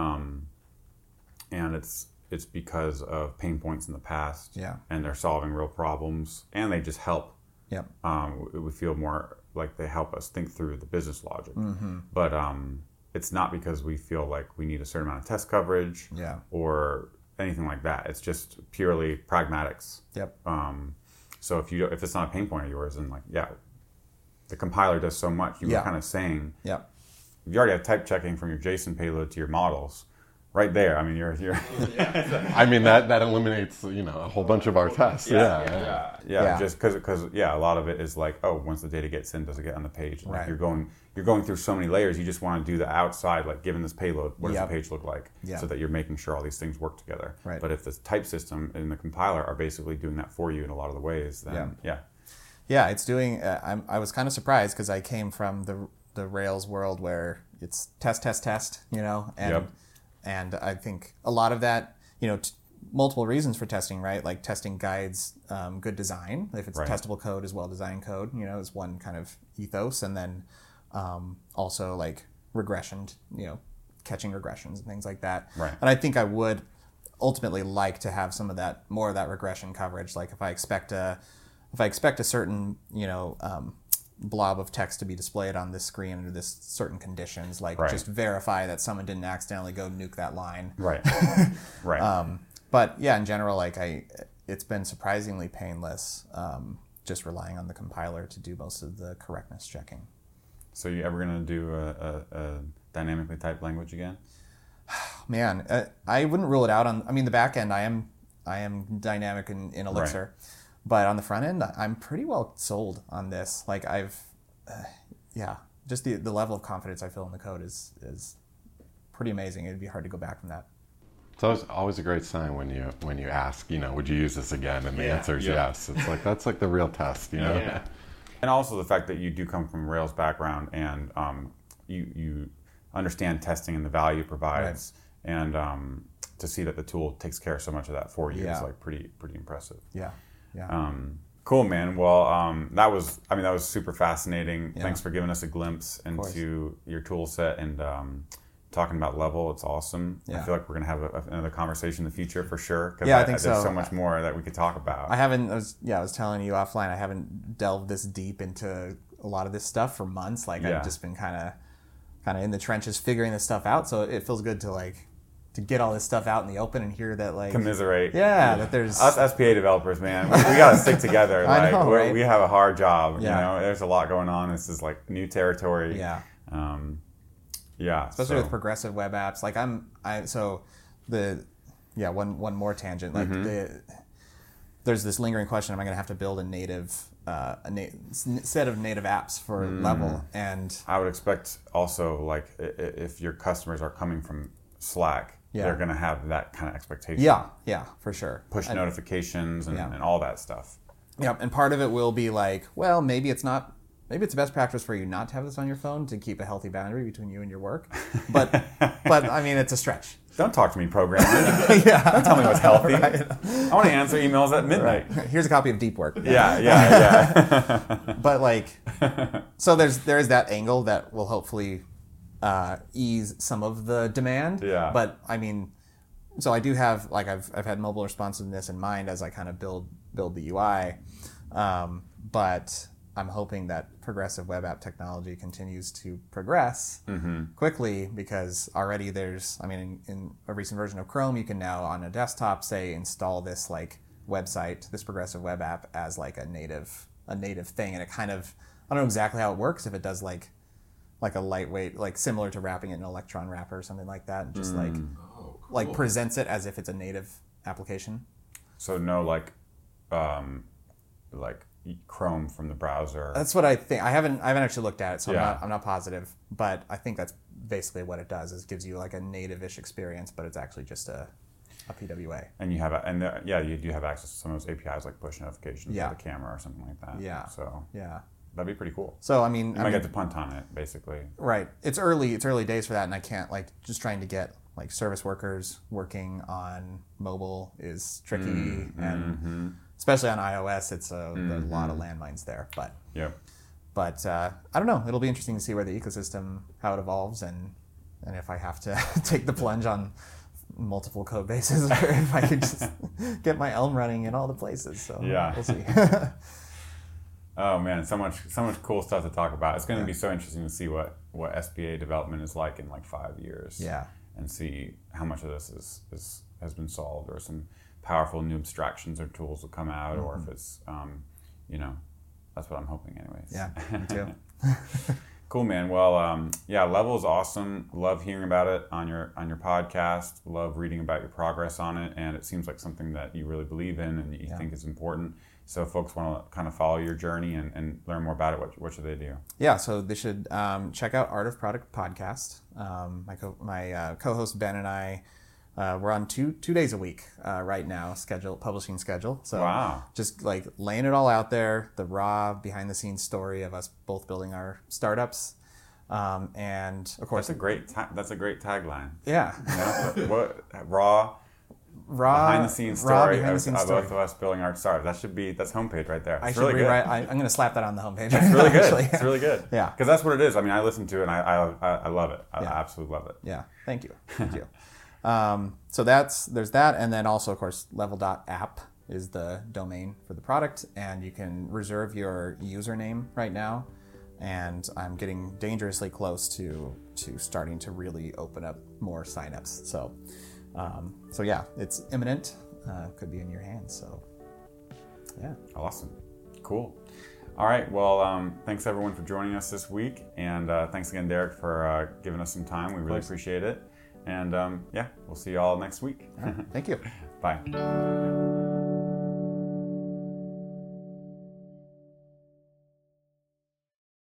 and it's because of pain points in the past. Yeah. And they're solving real problems, and they just help. Yep. We feel more like they help us think through the business logic. But it's not because we feel like we need a certain amount of test coverage Yeah. or anything like that. It's just purely pragmatics. Yep. So if it's not a pain point of yours, then like the compiler does so much. You were Yeah. kind of saying Yep. if you already have type checking from your JSON payload to your models, right there. I mean, you're I mean, that eliminates, a whole bunch of our tests. Yeah. Yeah. just because a lot of it is like, oh, once the data gets in, does it get on the page? And like Right. you're going through so many layers. You just want to do the outside, like given this payload, what does Yep. the page look like, Yeah. so that you're making sure all these things work together. Right. But if the type system and the compiler are basically doing that for you in a lot of the ways, then Yeah, it's doing. I was kind of surprised because I came from the Rails world where it's test, and I think a lot of that, multiple reasons for testing, right? Like testing guides good design. If it's Right. testable code is well-designed code, is one kind of ethos, and then also like regression, catching regressions and things like that. Right. And I think I would ultimately like to have more of that regression coverage. Like if I expect a certain, blob of text to be displayed on this screen under this certain conditions, like Right. just verify that someone didn't accidentally go nuke that line. right, right. But yeah, in general, like it's been surprisingly painless, just relying on the compiler to do most of the correctness checking. So you ever gonna do a dynamically typed language again? Man, I wouldn't rule it out the back end. I am dynamic in Elixir, but on the front end, I'm pretty well sold on this. Like just the level of confidence I feel in the code is pretty amazing. It'd be hard to go back from that. It's always a great sign when you ask, would you use this again? And the answer is Yeah. yes. It's like, that's like the real test, Yeah. And also the fact that you do come from a Rails background and you understand testing and the value it provides, and to see that the tool takes care of so much of that for you is like pretty impressive. Yeah. Cool, man. Well, that was super fascinating. Yeah. Thanks for giving us a glimpse into your tool set and talking about Level. It's awesome. Yeah. I feel like we're gonna have another conversation in the future for sure. Because Yeah, I think there's so. so much more that we could talk about. I was telling you offline, I haven't delved this deep into a lot of this stuff for months. Like Yeah. I've just been kind of in the trenches figuring this stuff out. So it feels good to get all this stuff out in the open and hear that Commiserate. that there's Us SPA developers, man, we gotta stick together. I know, right? We have a hard job. Yeah. There's a lot going on. This is like new territory. Yeah. Especially so- with progressive web apps. Like one more tangent. Like there's this lingering question: am I going to have to build a native set of native apps for Level? And I would expect also, like, if your customers are coming from Slack, they're going to have that kind of expectation. yeah, for sure. Push notifications and, Yeah. and all that stuff. Yeah, and part of it will be like, well, maybe it's the best practice for you not to have this on your phone to keep a healthy boundary between you and your work. But I mean, it's a stretch. Don't talk to me, programmer. Don't tell me what's healthy. I want to answer emails at midnight. Here's a copy of Deep Work. Yeah. But so there is that angle that will hopefully ease some of the demand. Yeah. But I mean, so I do have like I've had mobile responsiveness in mind as I kind of build the UI, but I'm hoping that progressive web app technology continues to progress quickly, because already there's, I mean, in a recent version of Chrome, you can now on a desktop say install this like website, this progressive web app as like a native thing, and it kind of, I don't know exactly how it works, if it does like a lightweight, like similar to wrapping it in an Electron wrapper or something like that, and just like presents it as if it's a native application. So no like Chrome from the browser. That's what I think. I haven't actually looked at it, so Yeah. I'm not positive. But I think that's basically what it does. Is gives you like a native-ish experience, but it's actually just a PWA. And you have you do have access to some of those APIs like push notifications Yeah. for the camera or something like that. Yeah. So Yeah. that'd be pretty cool. So I mean, You might get to punt on it, basically. right. It's early days for that, and I can't like just trying to get like service workers working on mobile is tricky, and especially on iOS, it's a lot of landmines there. Yep. But I don't know. It'll be interesting to see where the ecosystem, how it evolves, and if I have to take the plunge on multiple code bases, or if I could just get my Elm running in all the places. So Yeah. we'll see. Oh man, so much cool stuff to talk about. It's going to be so interesting to see what SPA development is like in like 5 years. Yeah. And see how much of this has been solved, or some powerful new abstractions or tools will come out, or if it's that's what I'm hoping anyways. Yeah, me too. Cool, man. Well, Level is awesome. Love hearing about it on your podcast. Love reading about your progress on it, and it seems like something that you really believe in and that you think is important. So if folks want to kind of follow your journey and learn more about it, what should they do? Yeah, so they should check out Art of Product podcast. My co-host Ben and I, we're on two days a week right now, publishing schedule. So Wow. Just like laying it all out there, the raw behind the scenes story of us both building our startups, and of course That's a great tagline. yeah. You know? What raw behind the scenes story of both of us building our startup. That's homepage right there. I It's should really rewrite. good. I'm going to slap that on the homepage. It's really good. Actually. It's really good. Yeah. Because that's what it is. I mean, I listen to it and I love it. I Yeah. absolutely love it. Yeah, thank you. So there's that, and then also, of course, level.app is the domain for the product, and you can reserve your username right now, and I'm getting dangerously close to starting to really open up more signups. So yeah, it's imminent. Could be in your hands. So yeah. Awesome. Cool. All right. Well, thanks everyone for joining us this week, and thanks again, Derek, for giving us some time. We really appreciate it. And we'll see you all next week. All right, thank you. Bye.